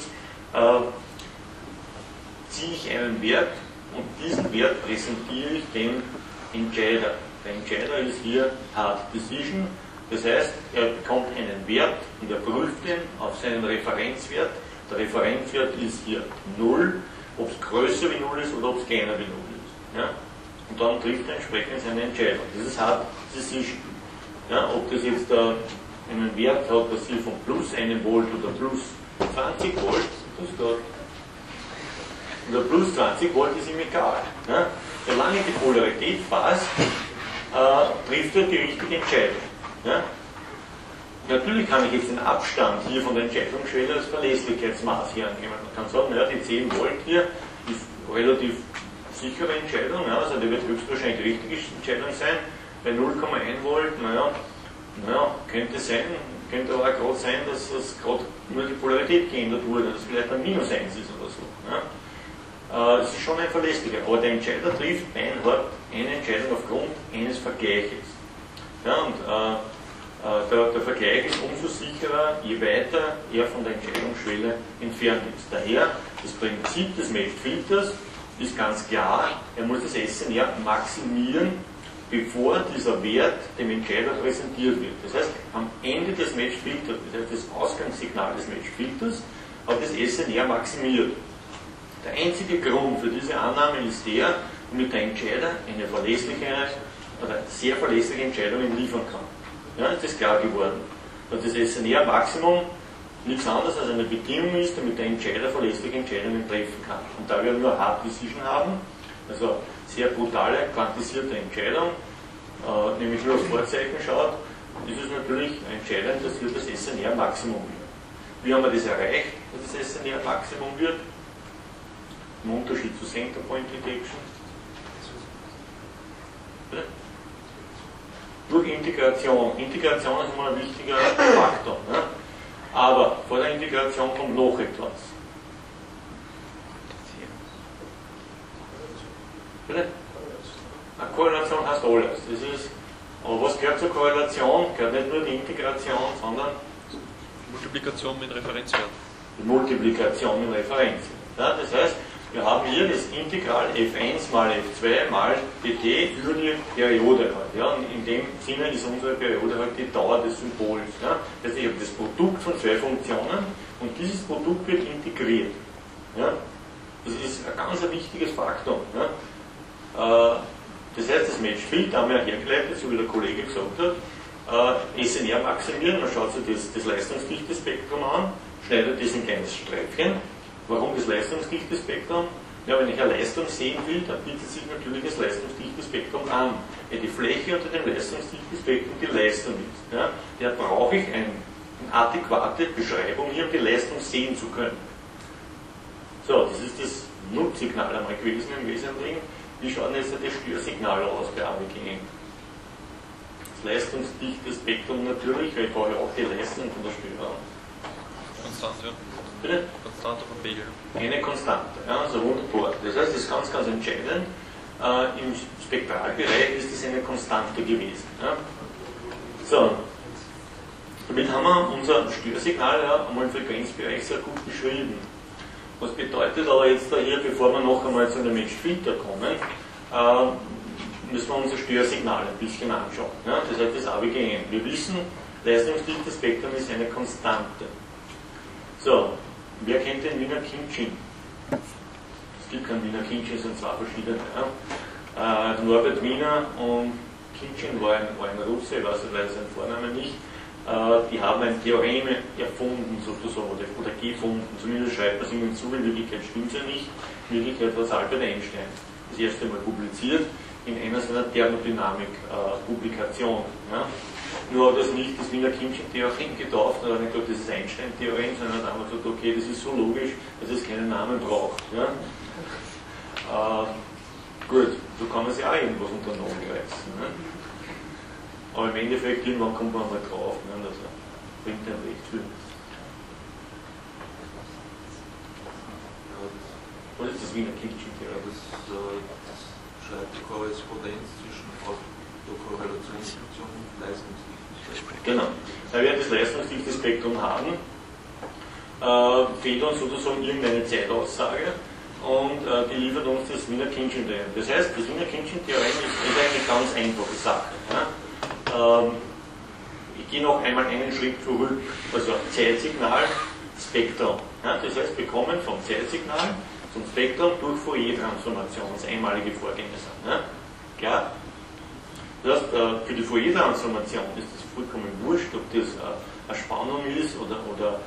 ziehe ich einen Wert und diesen Wert präsentiere ich dem Entscheider. Der Entscheider ist hier Hard Decision, das heißt, er bekommt einen Wert und er prüft ihn auf seinen Referenzwert. Der Referenzwert ist hier 0, ob es größer wie 0 ist oder ob es kleiner wie 0 ist. Ja? Und dann trifft er entsprechend seine Entscheidung. Das ist Hard Decision. Ja? Ob das jetzt einen Wert hat, was hier von plus 1 Volt oder plus 20 Volt, das geht. Und der plus 20 Volt ist ihm egal. Ja? Solange die Polarität passt, trifft er die richtige Entscheidung. Ja? Natürlich kann ich jetzt den Abstand hier von der Entscheidungsschwelle als Verlässlichkeitsmaß hier annehmen. Man kann sagen, ja, die 10 Volt hier ist relativ sichere Entscheidung, ja, also die wird höchstwahrscheinlich die richtige Entscheidung sein. Bei 0,1 Volt, könnte sein, könnte aber auch gerade sein, dass gerade nur die Polarität geändert wurde, dass es vielleicht ein Minus 1 ist oder so. Ja. Das ist schon ein verlässlicher, aber der Entscheider trifft beinhart eine Entscheidung aufgrund eines Vergleiches. Ja, und der Vergleich ist umso sicherer, je weiter er von der Entscheidungsschwelle entfernt ist. Daher, das Prinzip des Matched-Filters ist ganz klar, er muss das SNR maximieren bevor dieser Wert dem Entscheider präsentiert wird. Das heißt, am Ende des Matchfilters, das heißt das Ausgangssignal des Matchfilters, hat das SNR maximiert. Der einzige Grund für diese Annahme ist der, damit der Entscheider eine verlässliche oder sehr verlässliche Entscheidungen liefern kann. Ja, ist das klar geworden. Dass das SNR-Maximum nichts anderes als eine Bedingung ist, damit der Entscheider verlässliche Entscheidungen treffen kann. Und da wir nur Hard Decision haben, also sehr brutale, quantisierte Entscheidung, nämlich nur das Vorzeichen schaut, ist es natürlich entscheidend, dass hier das SNR-Maximum wird. Wie haben wir das erreicht, dass das SNR-Maximum wird? Im Unterschied zu Center Point Detection. Durch Integration. Integration ist immer ein wichtiger Faktor. Ne? Aber vor der Integration kommt noch etwas. Bitte? Eine Korrelation heißt alles. Das ist, aber was gehört zur Korrelation? Gehört nicht nur die Integration, sondern Multiplikation mit Referenzwert. Die Multiplikation mit Referenzwert. Ja, das heißt, wir haben hier das Integral f1 mal f2 mal dt über die Periode halt. Ja, und in dem Sinne ist unsere Periode halt die Dauer des Symbols. Ja. Das heißt, ich habe das Produkt von zwei Funktionen und dieses Produkt wird integriert. Ja. Das ist ein ganz wichtiges Faktum. Ja. Das heißt, das Matchfilter haben wir hergeleitet, so wie der Kollege gesagt hat, SNR maximieren, man schaut sich das leistungsdichte Spektrum an, schneidet das in kleines Streifchen. Warum das leistungsdichte Spektrum? Ja, wenn ich eine Leistung sehen will, dann bietet sich natürlich das leistungsdichte Spektrum an. Wenn die Fläche unter dem leistungsdichten Spektrum die Leistung ist, ja, da brauche ich eine adäquate Beschreibung hier, um die Leistung sehen zu können. So, das ist das Nutzsignal einmal gewesen im Wesentlichen. Wie schaut denn jetzt das Störsignal aus bei AWGN? Das leistungsdichte Spektrum natürlich, weil ich brauche auch die Leistung von der Störung. Konstant, ja. Bitte? Konstante von Pegel. Eine Konstante, ja, also wunderbar. Das heißt, das ist ganz, ganz entscheidend. Im Spektralbereich ist das eine Konstante gewesen. Ja. So, damit haben wir unser Störsignal ja einmal im Frequenzbereich sehr gut beschrieben. Was bedeutet aber jetzt da hier, bevor wir noch einmal zu einem Matchfilter kommen, müssen wir unser Störsignal ein bisschen anschauen. Ja. Das heißt, das AWGN. Wir wissen, leistungsdichtes Spektrum ist eine Konstante. So, wer kennt den Wiener Kimchin? Es gibt keinen Wiener Kimchin, es sind zwei verschiedene. Ja. Norbert Wiener und Kimchin war ein Russe, ich weiß leider seinen Vornamen nicht. Die haben ein Theorem erfunden sozusagen oder gefunden, zumindest schreibt man es ihnen zu, in Wirklichkeit stimmt es ja nicht. In Wirklichkeit war es Albert Einstein das erste Mal publiziert in einer seiner Thermodynamik-Publikationen. Ja. Nur hat das nicht das Wiener Kimchin-Theorem getauft, oder nicht gesagt, das ist Einstein-Theorem, sondern hat einfach gesagt, okay, das ist so logisch, dass es keinen Namen braucht. Ja. Gut, so kann man sich auch irgendwas unter den Nagel reißen. Ne. Aber im Endeffekt, irgendwann kommt man mal drauf, ne, also bringt einem recht viel. Was ist das Wiener Kimchin-Theorem? Das schreibt die Korrespondenz zwischen der Korrelationsfunktion und Leistungsdichte. Genau. Da wir das leistungsdichte Spektrum haben, fehlt uns sozusagen irgendeine Zeitaussage und die liefert uns das Wiener Kimchin-Theorem. Das heißt, das Wiener Kimchin-Theorem ist eine ganz einfache Sache. Ja? Ich gehe noch einmal einen Schritt zurück, also Zeitsignal, Spektrum. Ja, das heißt, wir kommen vom Zeitsignal zum Spektrum durch Fourier-Transformation, das einmalige Vorgänge sind. Ja? Klar? Das heißt, für die Fourier-Transformation ist es vollkommen wurscht, ob das eine Spannung ist oder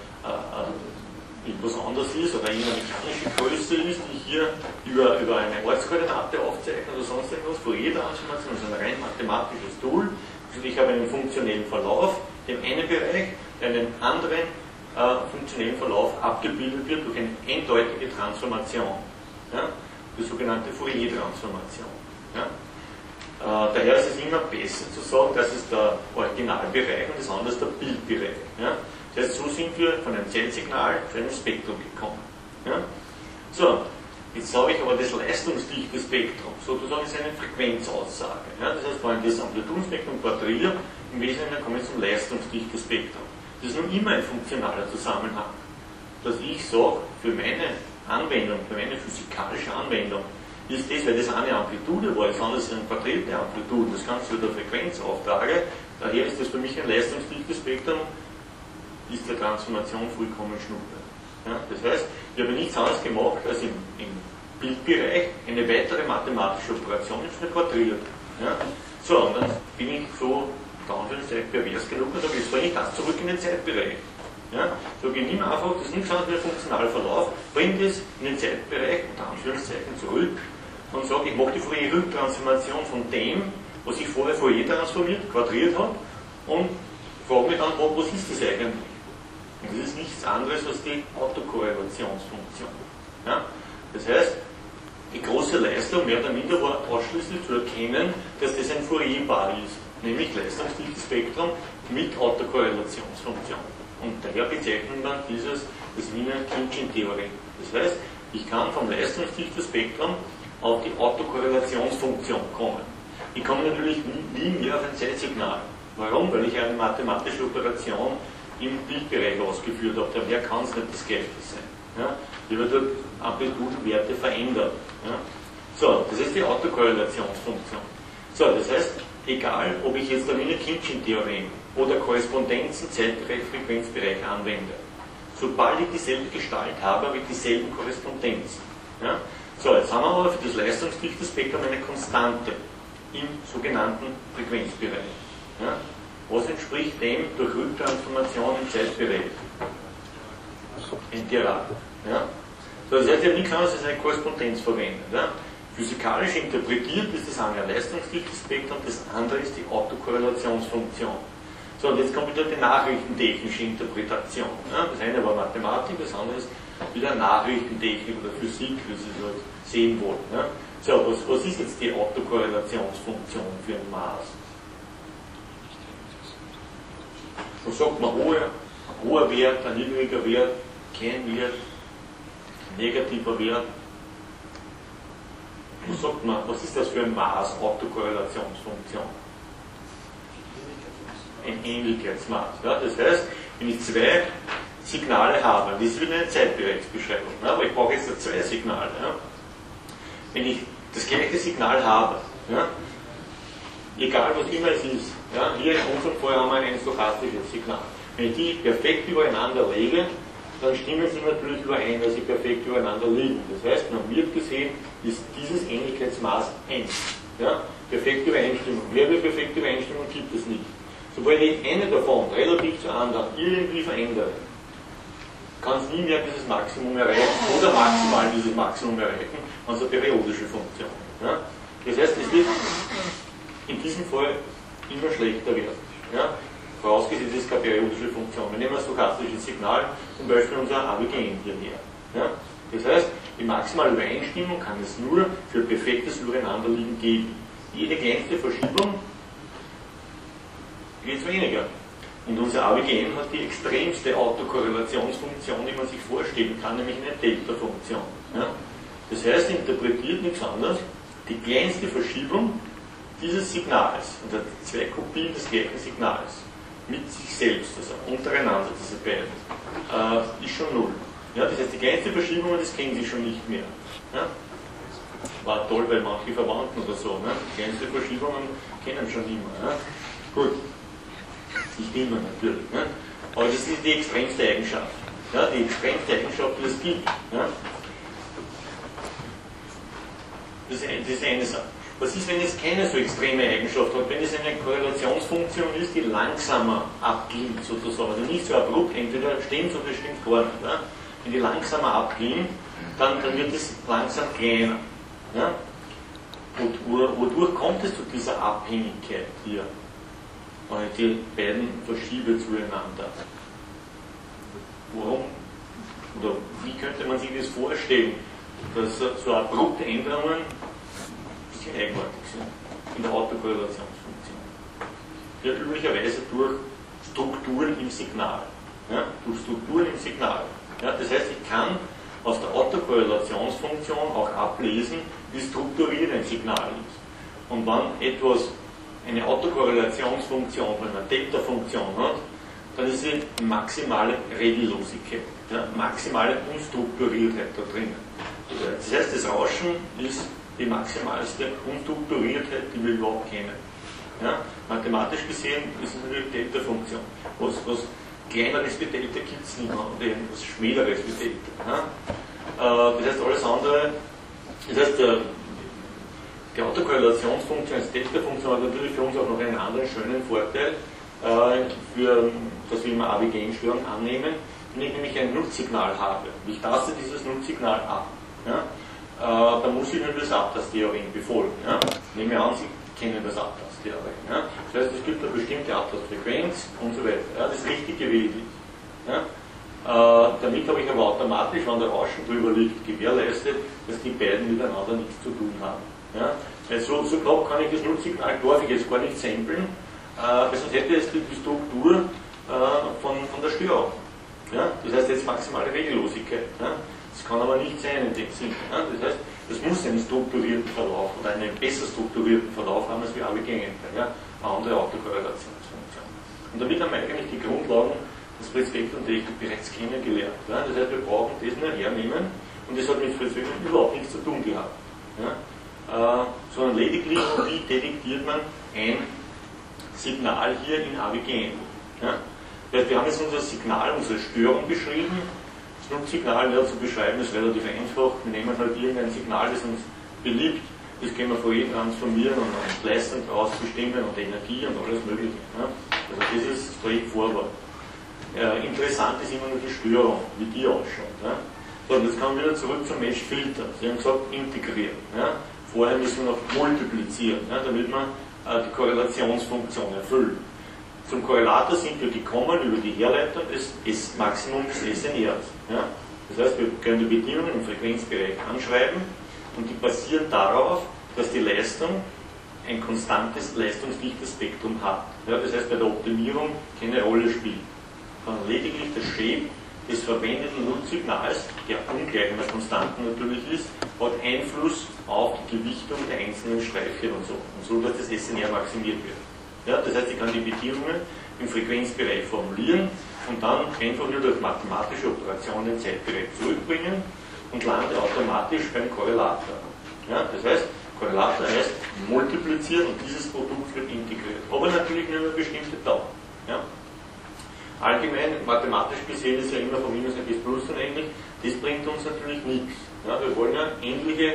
etwas anderes ist oder eine mechanische Größe ist, die ich hier über eine Ortskoordinate aufzeichne oder sonst irgendwas. Fourier-Transformation ist ein rein mathematisches Tool. Also ich habe einen funktionellen Verlauf, der im einen Bereich, der einen anderen funktionellen Verlauf abgebildet wird durch eine eindeutige Transformation. Ja? Die sogenannte Fourier-Transformation. Ja? Daher ist es immer besser zu sagen, das ist der Originalbereich und das andere ist der Bildbereich. Ja? Das heißt, so sind wir von einem Zeitsignal zu einem Spektrum gekommen. Ja? So, jetzt habe ich aber das leistungsdichte Spektrum, sozusagen ist eine Frequenzaussage. Ja? Das heißt, vorhin das Amplitudenspektrum quadriert, im Wesentlichen komme ich zum leistungsdichten Spektrum. Das ist nun immer ein funktionaler Zusammenhang, dass ich sage, für meine Anwendung, für meine physikalische Anwendung, ist das, weil das eine Amplitude war, das andere sind quadrierte Amplituden, das Ganze wieder Frequenz auftrage, daher ist das für mich ein leistungsdichtes Spektrum, ist der Transformation vollkommen schnuppe. Ja, das heißt, ich habe nichts anderes gemacht, als im Bildbereich eine weitere mathematische Operation ist quadriert. Ja. So, und dann bin ich so pervers genug und sage, jetzt bringe ich das zurück in den Zeitbereich. Ja, so ich nehme einfach, das ist nichts anderes wie ein funktionaler Verlauf, bringe das in den Zeitbereich, unter Anführungszeichen, zurück und sage, ich mache die Fourier Rücktransformation von dem, was ich vorher Fourier transformiert, quadriert habe, und frage mich dann, was ist das eigentlich? Und das ist nichts anderes als die Autokorrelationsfunktion. Ja? Das heißt, die große Leistung mehr oder minder war ausschließlich zu erkennen, dass das ein Fourier-Paar ist, nämlich leistungsdichtes Spektrum mit Autokorrelationsfunktion. Und daher bezeichnet man dieses das Wiener Khinchin-Theorem. Das heißt, ich kann vom leistungsdichten Spektrum auf die Autokorrelationsfunktion kommen. Ich komme natürlich nie mehr auf ein Zeitsignal. Warum? Weil ich eine mathematische Operation im Bildbereich ausgeführt habe. Daher kann es nicht das Gleiche sein. Ja? Ich habe dort Amplitudenwerte verändert. Ja? So, das ist die Autokorrelationsfunktion. So, das heißt, egal ob ich jetzt das Wiener Khinchin-Theorem oder Korrespondenzen, Zeitbereich, Frequenzbereich anwende, sobald ich dieselbe Gestalt habe, habe ich dieselben Korrespondenzen. Ja? So, jetzt haben wir aber für das leistungsdichte Spektrum eine Konstante im sogenannten Frequenzbereich. Ja? Was entspricht dem durch Rücktransformation im Zeitbereich? Integral. Ja? So, das heißt, ich habe nichts anderes als eine Korrespondenz verwendet. Ja? Physikalisch interpretiert ist das eine ein leistungsdichtes Spektrum, das andere ist die Autokorrelationsfunktion. So, und jetzt kommt wieder die nachrichtentechnische Interpretation. Ja? Das eine war Mathematik, das andere ist wieder Nachrichtentechnik oder Physik, wie Sie es halt sehen wollen. Ja? So, was ist jetzt die Autokorrelationsfunktion für ein Maß? So sagt man, hoher Wert, ein niedriger Wert, kein Wert, negativer Wert. Was sagt man, was ist das für ein Maß, Autokorrelationsfunktion? Ein Ähnlichkeitsmaß. Ja? Das heißt, wenn ich zwei Signale habe, das ist wieder eine Zeitbereichsbeschreibung, ja? Aber ich brauche jetzt zwei Signale. Ja? Wenn ich das gleiche Signal habe, ja? Egal was immer es ist, ja? Hier in unserem Fall haben wir ein stochastisches Signal. Wenn ich die perfekt übereinander lege, dann stimmen sie natürlich überein, weil sie perfekt übereinander liegen. Das heißt, man wird gesehen, ist dieses Ähnlichkeitsmaß 1. Ja? Perfekte Übereinstimmung. Mehrere perfekte Übereinstimmung gibt es nicht. Sobald ich eine davon relativ zur anderen irgendwie verändere, kann es nie mehr dieses Maximum erreichen oder maximal dieses Maximum erreichen, wenn es eine periodische Funktion ist. Ja? Das heißt, es wird in diesem Fall immer schlechter werden. Ja? Vorausgesetzt, es ist keine periodische Funktion. Wir nehmen ein stochastisches Signal, zum Beispiel unser AWGN hierher. Ja? Das heißt, die maximale Übereinstimmung kann es nur für perfektes Übereinanderliegen geben. Jede kleinste Verschiebung wird weniger. Und unser AWGN hat die extremste Autokorrelationsfunktion, die man sich vorstellen kann, nämlich eine Delta-Funktion. Ja? Das heißt, interpretiert nichts anderes, die kleinste Verschiebung dieses Signals, also zwei Kopien des gleichen Signals, mit sich selbst, also untereinander, diese beiden, ist schon 0. Ja, das heißt, die kleinste Verschiebung, das kennen Sie schon nicht mehr. Ja? War toll bei manchen Verwandten oder so. Ne? Die kleinste Verschiebungen kennen schon immer. Ja? Gut, nicht immer natürlich. Ne? Aber das ist die extremste Eigenschaft. Ja? Die extremste Eigenschaft, die es gibt. Ja? Das ist eine Sache. Was ist, wenn es keine so extreme Eigenschaft hat? Wenn es eine Korrelationsfunktion ist, die langsamer abklingt, sozusagen, also nicht so abrupt, entweder stimmt oder stimmt gar nicht. Ja? Wenn die langsamer abklingt, dann wird es langsam kleiner. Ja? Und wodurch kommt es zu dieser Abhängigkeit hier? Wenn ich die beiden verschiebe zueinander. Warum? Oder wie könnte man sich das vorstellen, dass so abrupte Änderungen eigenartig sind in der Autokorrelationsfunktion. Ja, üblicherweise durch Strukturen im Signal. Ja, durch Strukturen im Signal. Ja, das heißt, ich kann aus der Autokorrelationsfunktion auch ablesen, wie strukturiert ein Signal ist. Und wenn etwas eine Autokorrelationsfunktion von einer Delta-Funktion hat, dann ist sie maximale Regellosigkeit, ja, maximale Unstrukturiertheit da drinnen. Das heißt, das Rauschen ist die maximalste Unstrukturiertheit, die wir überhaupt kennen. Ja? Mathematisch gesehen ist es natürlich Delta-Funktion. Was Kleineres wie Delta gibt es nicht mehr, oder etwas Schmäleres wie Delta. Ja? Das heißt, alles andere, das heißt, die Autokorrelationsfunktion als Delta-Funktion hat natürlich für uns auch noch einen anderen schönen Vorteil, dass wir immer AWG-Störung annehmen, wenn ich nämlich ein Nutzsignal habe. Ich taste dieses Nutzsignal ab. Ja? Dann muss ich mir das Abtasttheorem befolgen. Ja? Nehmen wir an, Sie kennen das Abtasttheorem. Ja? Das heißt, es gibt eine bestimmte Abtastfrequenz und so weiter. Ja? Das ist richtig gewählt. Ja? Damit habe ich aber automatisch, wenn der Rauschen drüber liegt, gewährleistet, dass die beiden miteinander nichts zu tun haben. Ja? So knapp kann ich das Nutzsignal, darf ich jetzt gar nicht samplen, weil sonst hätte es die Struktur von der Störung. Ja? Das heißt jetzt maximale Regellosigkeit. Ja? Das kann aber nicht sein in dem Sinne. Ja? Das heißt, das muss einen strukturierten Verlauf oder einen besser strukturierten Verlauf haben als wir alle gängen. Ja? Eine andere Autokorrelationsfunktion. Und damit haben wir eigentlich die Grundlagen des Fritz-Vektor-Technik bereits kennengelernt. Ja? Das heißt, wir brauchen das nur hernehmen und das hat mit Fritz-Vektor überhaupt nichts zu tun gehabt. Ja? Sondern lediglich, wie detektiert man ein Signal hier in AWG. Ja? Das heißt, wir haben jetzt unser Signal, unsere Störung beschrieben. Das Nutzsignal zu beschreiben ist relativ einfach. Wir nehmen halt irgendein Signal, das uns beliebt, das können wir vorher transformieren und Leistung daraus bestimmen und Energie und alles Mögliche. Ja? Also das ist straightforward. Interessant ist immer nur die Störung, wie die ausschaut. Ja? So, und jetzt kommen wir wieder zurück zum Mesh-Filter. Sie haben gesagt, integrieren. Ja? Vorher müssen wir noch multiplizieren, ja? Damit wir die Korrelationsfunktion erfüllen. Zum Korrelator sind wir gekommen über die Herleitung des S-Maximum des SNRs. Ja? Das heißt, wir können die Bedingungen im Frequenzbereich anschreiben und die basieren darauf, dass die Leistung ein konstantes, leistungsdichtes Spektrum hat. Ja? Das heißt, bei der Optimierung keine Rolle spielt. Sondern lediglich der Shape des verwendeten Nutzsignals, der ungleich einer Konstanten natürlich ist, hat Einfluss auf die Gewichtung der einzelnen Streife und so dass das SNR maximiert wird. Ja, das heißt, ich kann die Bedingungen im Frequenzbereich formulieren und dann einfach nur durch mathematische Operationen den Zeitbereich zurückbringen und lande automatisch beim Korrelator. Ja, das heißt, Korrelator heißt multiplizieren und dieses Produkt wird integriert. Aber natürlich nur eine bestimmte Dauer. Ja. Allgemein, mathematisch gesehen ist ja immer von Minus bis Plus unendlich, das bringt uns natürlich nichts. Ja, wir wollen ja ähnliche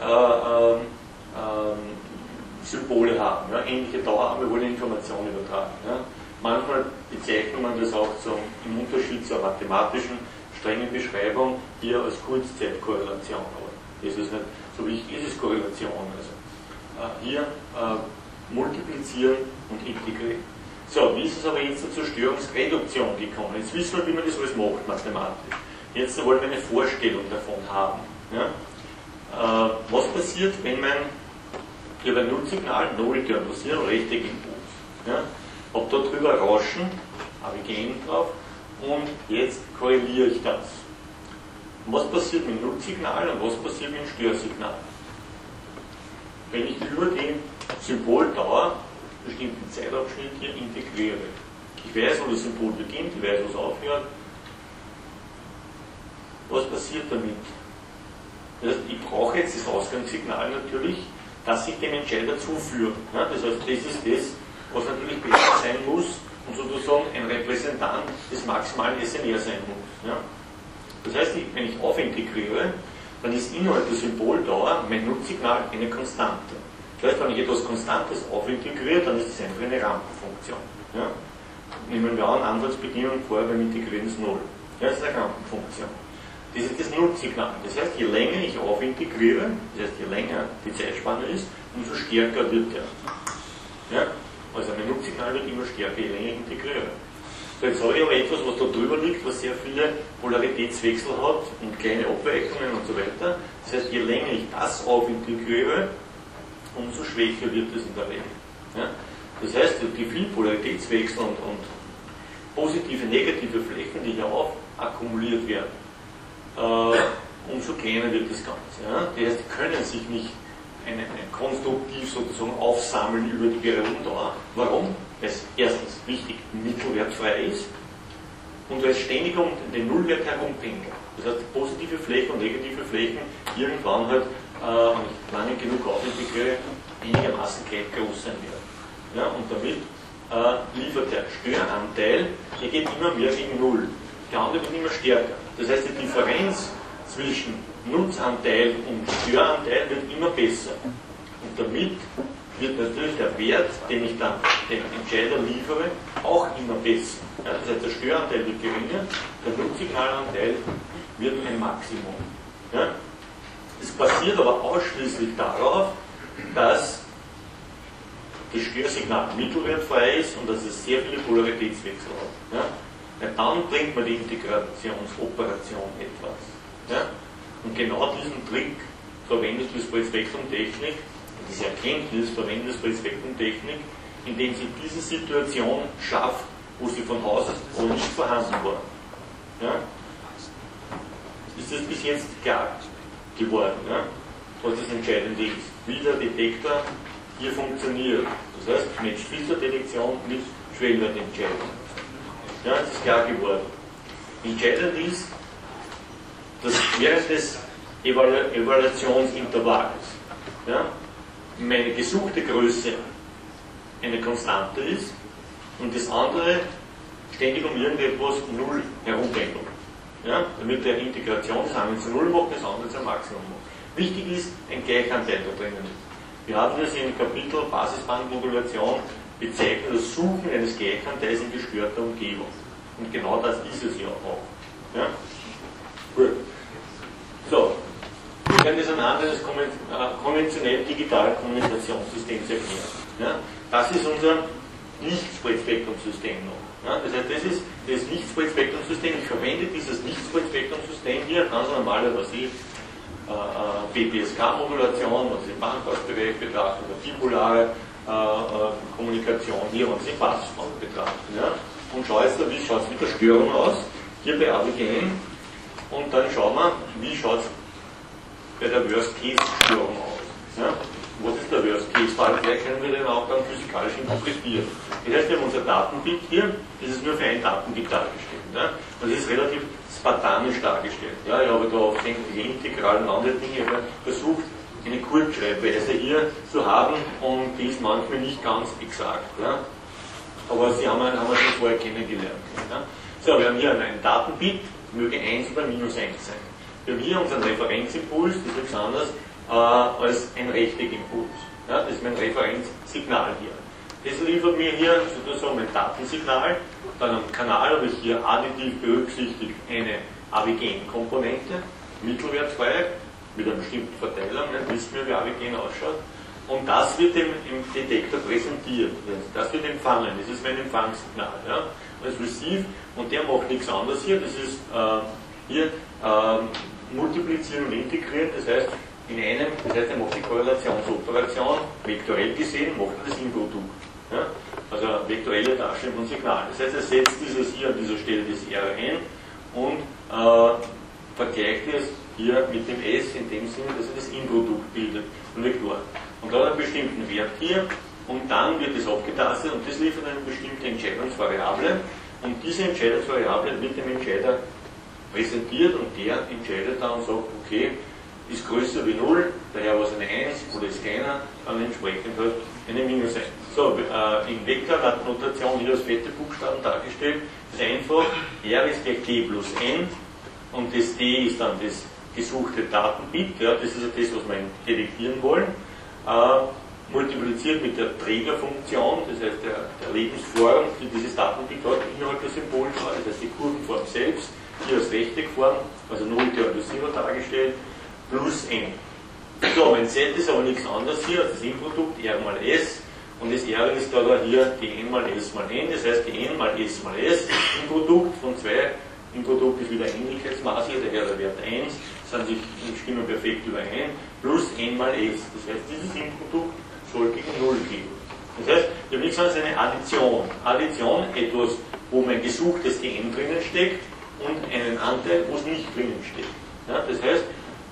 Symbole haben, ja, ähnliche Dauer haben, wir wollen Informationen übertragen. Ja. Manchmal bezeichnet man das auch im Unterschied zur mathematischen strengen Beschreibung hier als Kurzzeitkorrelation. Aber das ist nicht so wichtig, es ist Korrelation. Also hier multiplizieren und integrieren. So, wie ist es aber jetzt zur Störungsreduktion gekommen? Jetzt wissen wir, wie man das alles macht, mathematisch. Jetzt wollen wir eine Vorstellung davon haben. Ja? Was passiert, wenn man hier beim Nutzsignal No-Return passiert, Rechteck Impuls. Ja? Hab da drüber Rauschen, habe ich Gain drauf und jetzt korreliere ich das. Und was passiert mit dem Nutzsignal und was passiert mit dem Störsignal? Wenn ich über die Symboldauer bestimmten Zeitabschnitt hier integriere. Ich weiß, wo das Symbol beginnt, ich weiß, wo es aufhört. Was passiert damit? Das heißt, ich brauche jetzt das Ausgangssignal natürlich, dass ich dem Entscheider zuführe. Ja, das heißt, das ist das, was natürlich besser sein muss und sozusagen ein Repräsentant des maximalen SNR sein muss. Ja. Das heißt, wenn ich aufintegriere, dann ist innerhalb der Symboldauer mein Nutzsignal eine Konstante. Das heißt, wenn ich etwas Konstantes aufintegriere, dann ist das einfach eine Rampenfunktion. Ja? Nehmen wir an, Ansatzbedingung vorher beim Integrieren ist 0. Ja, das ist eine Rampenfunktion. Das ist das Nutzsignal. Das heißt, je länger ich aufintegriere, das heißt, je länger die Zeitspanne ist, umso stärker wird der. Ja? Also mein Nutzsignal wird immer stärker, je länger ich integriere. So, jetzt habe ich aber etwas, was da drüber liegt, was sehr viele Polaritätswechsel hat und kleine Abweichungen und so weiter. Das heißt, je länger ich das aufintegriere, umso schwächer wird es in der Regel. Ja? Das heißt, die vielen Polaritätswechsel und positive, negative Flächen, die hier auch akkumuliert werden, umso kleiner wird das Ganze. Ja? Das heißt, die können sich nicht konstruktiv sozusagen aufsammeln über die Periodendauer. Warum? Weil es erstens wichtig mittelwertfrei ist und weil es ständig um den Nullwert herumpendelt. Das heißt, positive Flächen und negative Flächen irgendwann halt, wenn ich lange genug ausintegriere, einigermaßen gleich groß sein werden. Ja, und damit liefert der Störanteil, der geht immer mehr gegen Null. Der andere wird immer stärker. Das heißt, die Differenz zwischen Nutzanteil und Störanteil wird immer besser. Und damit wird natürlich der Wert, den ich dann dem Entscheider liefere, auch immer besser. Ja, das heißt, der Störanteil wird geringer, der Nutzsignalanteil wird ein Maximum. Ja? Das basiert aber ausschließlich darauf, dass das Störsignal mittelwertfrei ist und dass es sehr viele Polaritätswechsel hat. Ja? Weil dann bringt man die Integrationsoperation etwas. Ja? Und genau diesen Trick verwendet die Spektrum-Technik, diese Erkenntnis verwendet die Spektrum-Technik, indem sie diese Situation schafft, wo sie von Haus aus nicht vorhanden war. Ja? Ist das bis jetzt klar geworden, ja? Was das Entscheidende ist, wie der Detektor hier funktioniert. Das heißt, Match-Filter-Detektion mit Schwellenwertentscheidung. Ja, das ist klar geworden. Entscheidend ist, dass während des Evaluationsintervalls meine gesuchte Größe eine Konstante ist und das andere ständig um irgendetwas Null herumpendelt. Ja, damit der Integration das eine zu Null macht, das andere zum Maximum macht. Wichtig ist, ein Gleichanteil da drinnen ist. Wir hatten das im Kapitel Basisbandmodulation bezeichnet, das Suchen eines Gleichanteils in gestörter Umgebung. Und genau das ist es ja auch. Ja? Gut. So, wir werden das anhand eines konventionellen digitalen Kommunikationssystems erklären. Ja? Das ist unser Nicht-Spreadspektrum-System noch. Ja? Das heißt, das ist das Nicht-Spreadspektrum-System. Ich verwende dieses Nicht-Spreadspektrum-System hier ganz normale, was ich BPSK-Modulation, was ich im Bandpassbereich betrachte, oder bipolare Kommunikation hier, was ich im Passband betrachte. Ja? Und schaue jetzt, wie schaut es mit der Störung aus, hier bei ABGN, und dann schauen wir, wie schaut es bei der Worst-Case-Störung aus. Ja? Was ist der Worst-Case-Fall? Vielleicht können wir den auch dann physikalisch interpretieren. Das heißt, wir haben unser Datenbit hier, das ist nur für ein Datenbit dargestellt. Ja? Und das ist relativ spartanisch dargestellt. Ja? Ich habe da auf sämtliche Integralen und andere Dinge versucht, eine Kurzschreibweise hier zu haben, und die ist manchmal nicht ganz exakt. Ja? Aber Sie haben schon vorher kennengelernt. Ja? So, wir haben hier ein Datenbit, möge 1 oder minus 1 sein. Wir haben hier unseren Referenzimpuls, das ist nichts anderes als ein Rechteckimpuls. Ja? Das ist mein Referenzsignal hier. Das liefert mir hier sozusagen ein Datensignal. Dann am Kanal habe ich hier additiv berücksichtigt eine ABGN-Komponente, mittelwertfrei, mit einer bestimmten Verteilung, wissen wir, wie ABGN ausschaut. Und das wird dem Detektor präsentiert. Das wird empfangen, das ist mein Empfangssignal. Ja? Das Receive, und der macht nichts anderes hier, das ist hier multiplizieren und integrieren, das heißt, er macht die Korrelationsoperation, vektorell gesehen, macht er das Input-Produkt. Ja? Also vektorelle Darstellung von Signal. Das heißt, er setzt dieses hier an dieser Stelle das R ein und vergleicht es hier mit dem S in dem Sinne, dass er das Input-Produkt bildet, ein Vektor. Und da hat er einen bestimmten Wert hier, und dann wird es abgetastet, und das liefert eine bestimmte Entscheidungsvariable, und diese Entscheidungsvariable wird dem Entscheider präsentiert, und der entscheidet dann und sagt, okay, ist größer wie 0, daher was eine 1, oder ist kleiner, dann entsprechend halt eine Minus 1. So, in Vektornotation hier als fette Buchstaben dargestellt, ist einfach, R ist gleich T plus N, und das T ist dann das gesuchte Datenbit, ja, das ist ja das, was wir detektieren wollen, multipliziert mit der Trägerfunktion, das heißt der Lebensform, die dieses Datenbit hat innerhalb der Symbolzahl, das heißt die Kurvenform selbst, hier als Rechteckform, also 0 terminisiert dargestellt, plus n. So, mein Z ist aber nichts anderes hier als das Input-Produkt R mal S, und das R ist da hier die n mal S mal n, das heißt die n mal S mal S, Input-Produkt von 2, Input-Produkt ist wieder Ähnlichkeitsmaß hier, daher der Wert 1, die stimmen perfekt überein, plus n mal S, das heißt dieses Input-Produkt soll gegen 0 gehen. Das heißt, wir haben nichts anderes als eine Addition. Addition, etwas, wo mein gesuchtes n drinnen steckt, und einen Anteil, wo es nicht drinnen steht. Ja, das heißt,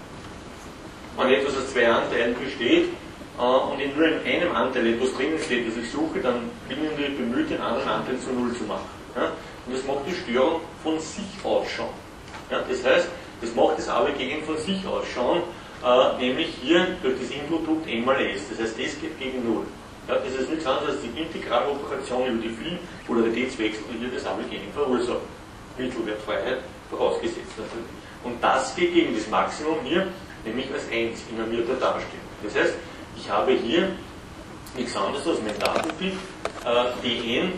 wenn etwas aus zwei Anteilen besteht und nur in einem Anteil etwas drinnen steht, das ich suche, dann bin ich bemüht, den anderen Anteil zu 0 zu machen. Ja, und das macht die Störung von sich aus schon. Ja, das heißt, Das macht das ABGN von sich aus schon, nämlich hier durch das Input n mal s. Das heißt, das geht gegen 0. Ja, das ist nichts anderes als die Integraloperation über die vielen Polaritätswechsel, die hier das ABGN verursacht. Mittelwertfreiheit vorausgesetzt natürlich. Und das geht gegen das Maximum hier, nämlich als 1 in normierter Darstellung. Das heißt, ich habe hier nichts anderes als mein Datenbit dn,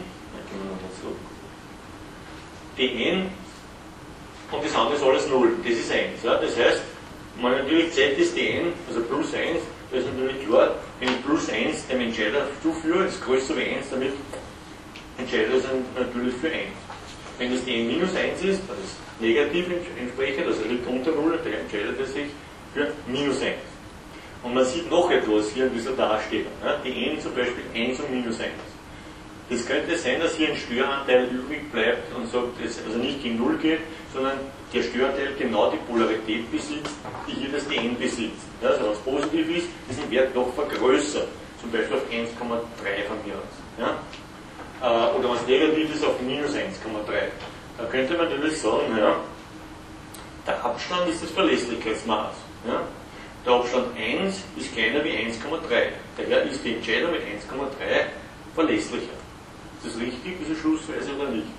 dn und das andere ist alles 0. Das ist 1. Ja? Das heißt, man natürlich z ist dn, also plus 1, da ist natürlich klar, wenn ich plus 1 dem Entscheider zuführe, ist größer wie 1, damit Entscheider sind natürlich für 1. Wenn das dn minus 1 ist, das ist negativ entsprechend, also liegt unter 0, der entscheidet er sich für minus 1. Und man sieht noch etwas hier in dieser Darstellung. Ja? Die n zum Beispiel 1 und minus 1. Es könnte sein, dass hier ein Störanteil übrig bleibt und sagt, dass also nicht gegen 0 geht, sondern der Störanteil genau die Polarität besitzt, die hier das dn besitzt. Ja, also was positiv ist, diesen Wert noch vergrößert, zum Beispiel auf 1,3 von mir aus. Ja? Oder was negativ ist, auf minus 1,3. Da könnte man natürlich sagen, ja, der Abstand ist das Verlässlichkeitsmaß. Ja? Der Abstand 1 ist kleiner wie 1,3. Daher ist die Entscheidung mit 1,3 verlässlicher. Ist das richtig, diese Schlussweise, oder nicht?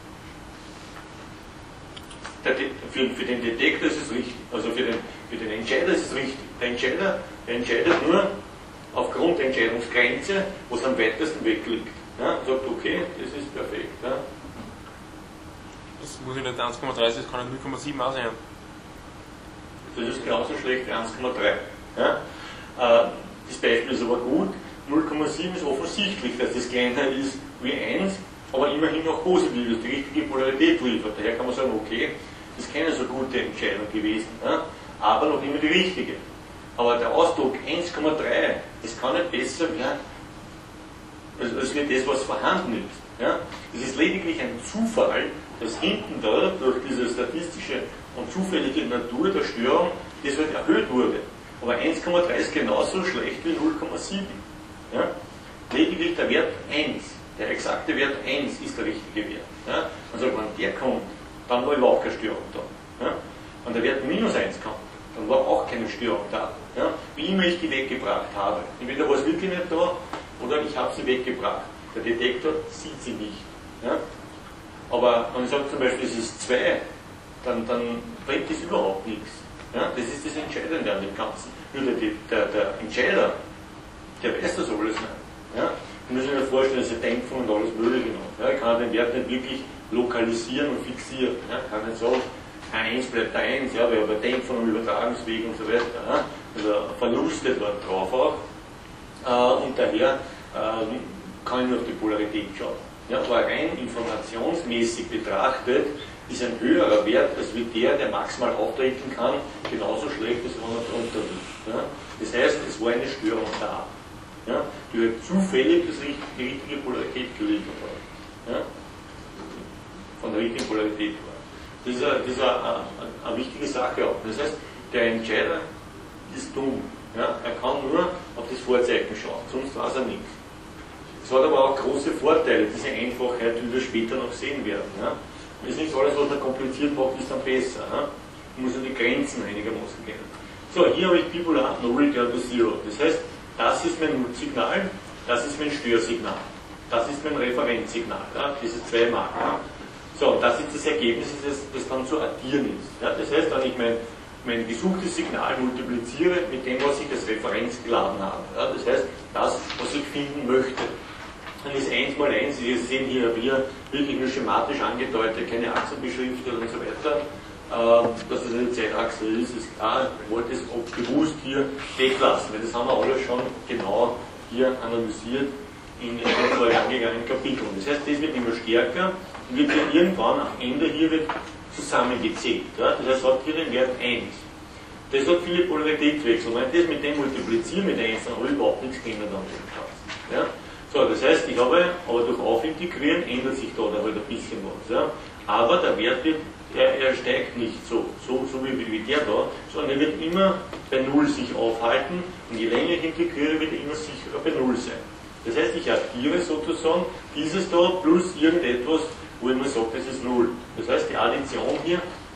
Für den Detektor ist es richtig, also für den Entscheider ist es richtig. Der Entscheider entscheidet nur aufgrund der Entscheidungsgrenze, was am weitesten weg liegt. Ja, sagt, okay, das ist perfekt. Ja. Das muss ich nicht 1,3 sein, das kann ja 0,7 auch sein. Das ist genauso schlecht wie 1,3. Ja. Das Beispiel ist aber gut. 0,7 ist offensichtlich, dass das kleiner ist wie 1, aber immerhin noch positiv ist, die richtige Polarität liefert. Daher kann man sagen, okay, das ist keine so gute Entscheidung gewesen, ja, aber noch immer die richtige. Aber der Ausdruck 1,3, das kann nicht besser werden, als wie das, was vorhanden ist. Ja. Das ist lediglich ein Zufall, dass hinten da durch diese statistische und zufällige Natur der Störung das halt erhöht wurde. Aber 1,3 ist genauso schlecht wie 0,7. Ja? Lediglich der Wert 1, der exakte Wert 1 ist der richtige Wert. Ja? Also wenn der kommt, dann war überhaupt keine Störung da. Ja? Wenn der Wert minus 1 kommt, dann war auch keine Störung da. Ja? Wie immer ich die weggebracht habe. Entweder war es wirklich nicht da, oder ich habe sie weggebracht. Der Detektor sieht sie nicht. Ja? Aber wenn ich sage zum Beispiel, es ist 2, dann bringt das überhaupt nichts. Ja? Das ist das Entscheidende an dem Ganzen. Nur der Entscheider, der weiß das alles nicht. Ja? Ich muss mir vorstellen, dass er Dämpfung und alles Mögliche noch. Ja? Ich kann den Wert nicht wirklich lokalisieren und fixieren. Ja? Ich kann nicht sagen, 1 bleibt 1, ja, weil aber Dämpfung und Übertragungsweg und so weiter. Ja? Also Verluste dort drauf auch. Und daher kann ich noch die Polarität schauen. Ja? Aber rein informationsmäßig betrachtet ist ein höherer Wert als wie der maximal auftreten kann, genauso schlecht, als wenn er drunter liegt. Ja? Das heißt, es war eine Störung da, ja? Die halt zufällig die richtige Polarität geliefert hat. Ja? Von der richtigen Polarität war. Das ist eine wichtige Sache auch. Das heißt, der Entscheider ist dumm. Ja? Er kann nur auf das Vorzeichen schauen, sonst weiß er nichts. Es hat aber auch große Vorteile, diese Einfachheit, die wir später noch sehen werden. Ja? Es ist nicht alles, was man kompliziert macht, ist dann besser. Ja? Man muss ja die Grenzen einigermaßen kennen. So, hier habe ich Bipolar Null equal to Zero. Das heißt, das ist mein Nutzsignal, das ist mein Störsignal. Das ist mein Referenzsignal. Ja? Diese zwei Marken. Ja? So, und das ist das Ergebnis, das dann zu addieren ist. Ja? Das heißt, wenn ich mein gesuchtes Signal multipliziere mit dem, was ich als Referenz geladen habe. Ja? Das heißt, das, was ich finden möchte. Dann ist 1 mal 1, Sie sehen hier wirklich nur schematisch angedeutet, keine Achsen beschriftet und so weiter. Dass das eine Zeitachse ist klar. Ich wollte es bewusst hier weglassen, weil das haben wir alle schon genau hier analysiert in den vorangegangenen Kapiteln. Das heißt, das wird immer stärker und wird dann irgendwann am Ende hier wird zusammengezählt. Ja? Das heißt, hat hier den Wert 1. Das hat viele Polaritätswechsel. Wenn ich das mit dem multipliziere, mit 1, dann habe ich überhaupt nichts geändert an dem Ganzen. Ja? So, das heißt, ich habe, aber durch Aufintegrieren ändert sich da halt ein bisschen was. Ja? Aber der Wert wird, er steigt nicht so wie der da, sondern er wird immer bei 0 sich aufhalten und je länger ich integriere, wird er immer sicherer bei 0 sein. Das heißt, ich addiere sozusagen dieses da plus irgendetwas, wo ich mir sage, das ist 0. Das heißt, die Addition hier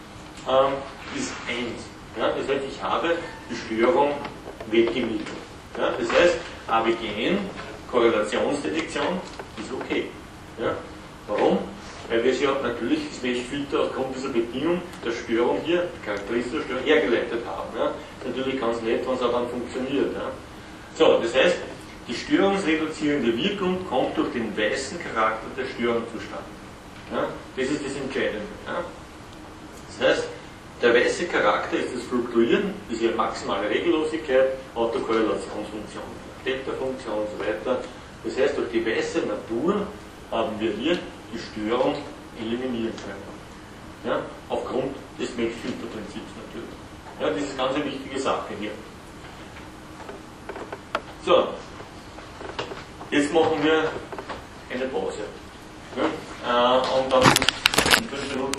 ist 1. Ja? Das heißt, ich habe die Störung weggemittelt. Ja? Das heißt, ABGN, Korrelationsdetektion, ist okay. Ja? Warum? Weil wir ja natürlich das Meshfilter aufgrund dieser Bedingung der Störung hier, charakteristischer Störung, hergeleitet haben. Ja? Das ist natürlich ganz nett, wenn es auch dann funktioniert. Ja? So, das heißt, die störungsreduzierende Wirkung kommt durch den weißen Charakter der Störung zustande. Ja? Das ist das Entscheidende. Ja? Das heißt, der weiße Charakter ist das Fluktuieren, diese maximale Regellosigkeit, Autokorrelationsfunktion, Delta-Funktion und so weiter. Das heißt, durch die weiße Natur haben wir hier die Störung eliminieren können. Ja? Aufgrund des Meshfilter-Prinzips natürlich. Ja, das ist ganz eine wichtige Sache hier. So, jetzt machen wir eine Pause. Ja? Und dann in 5 Minuten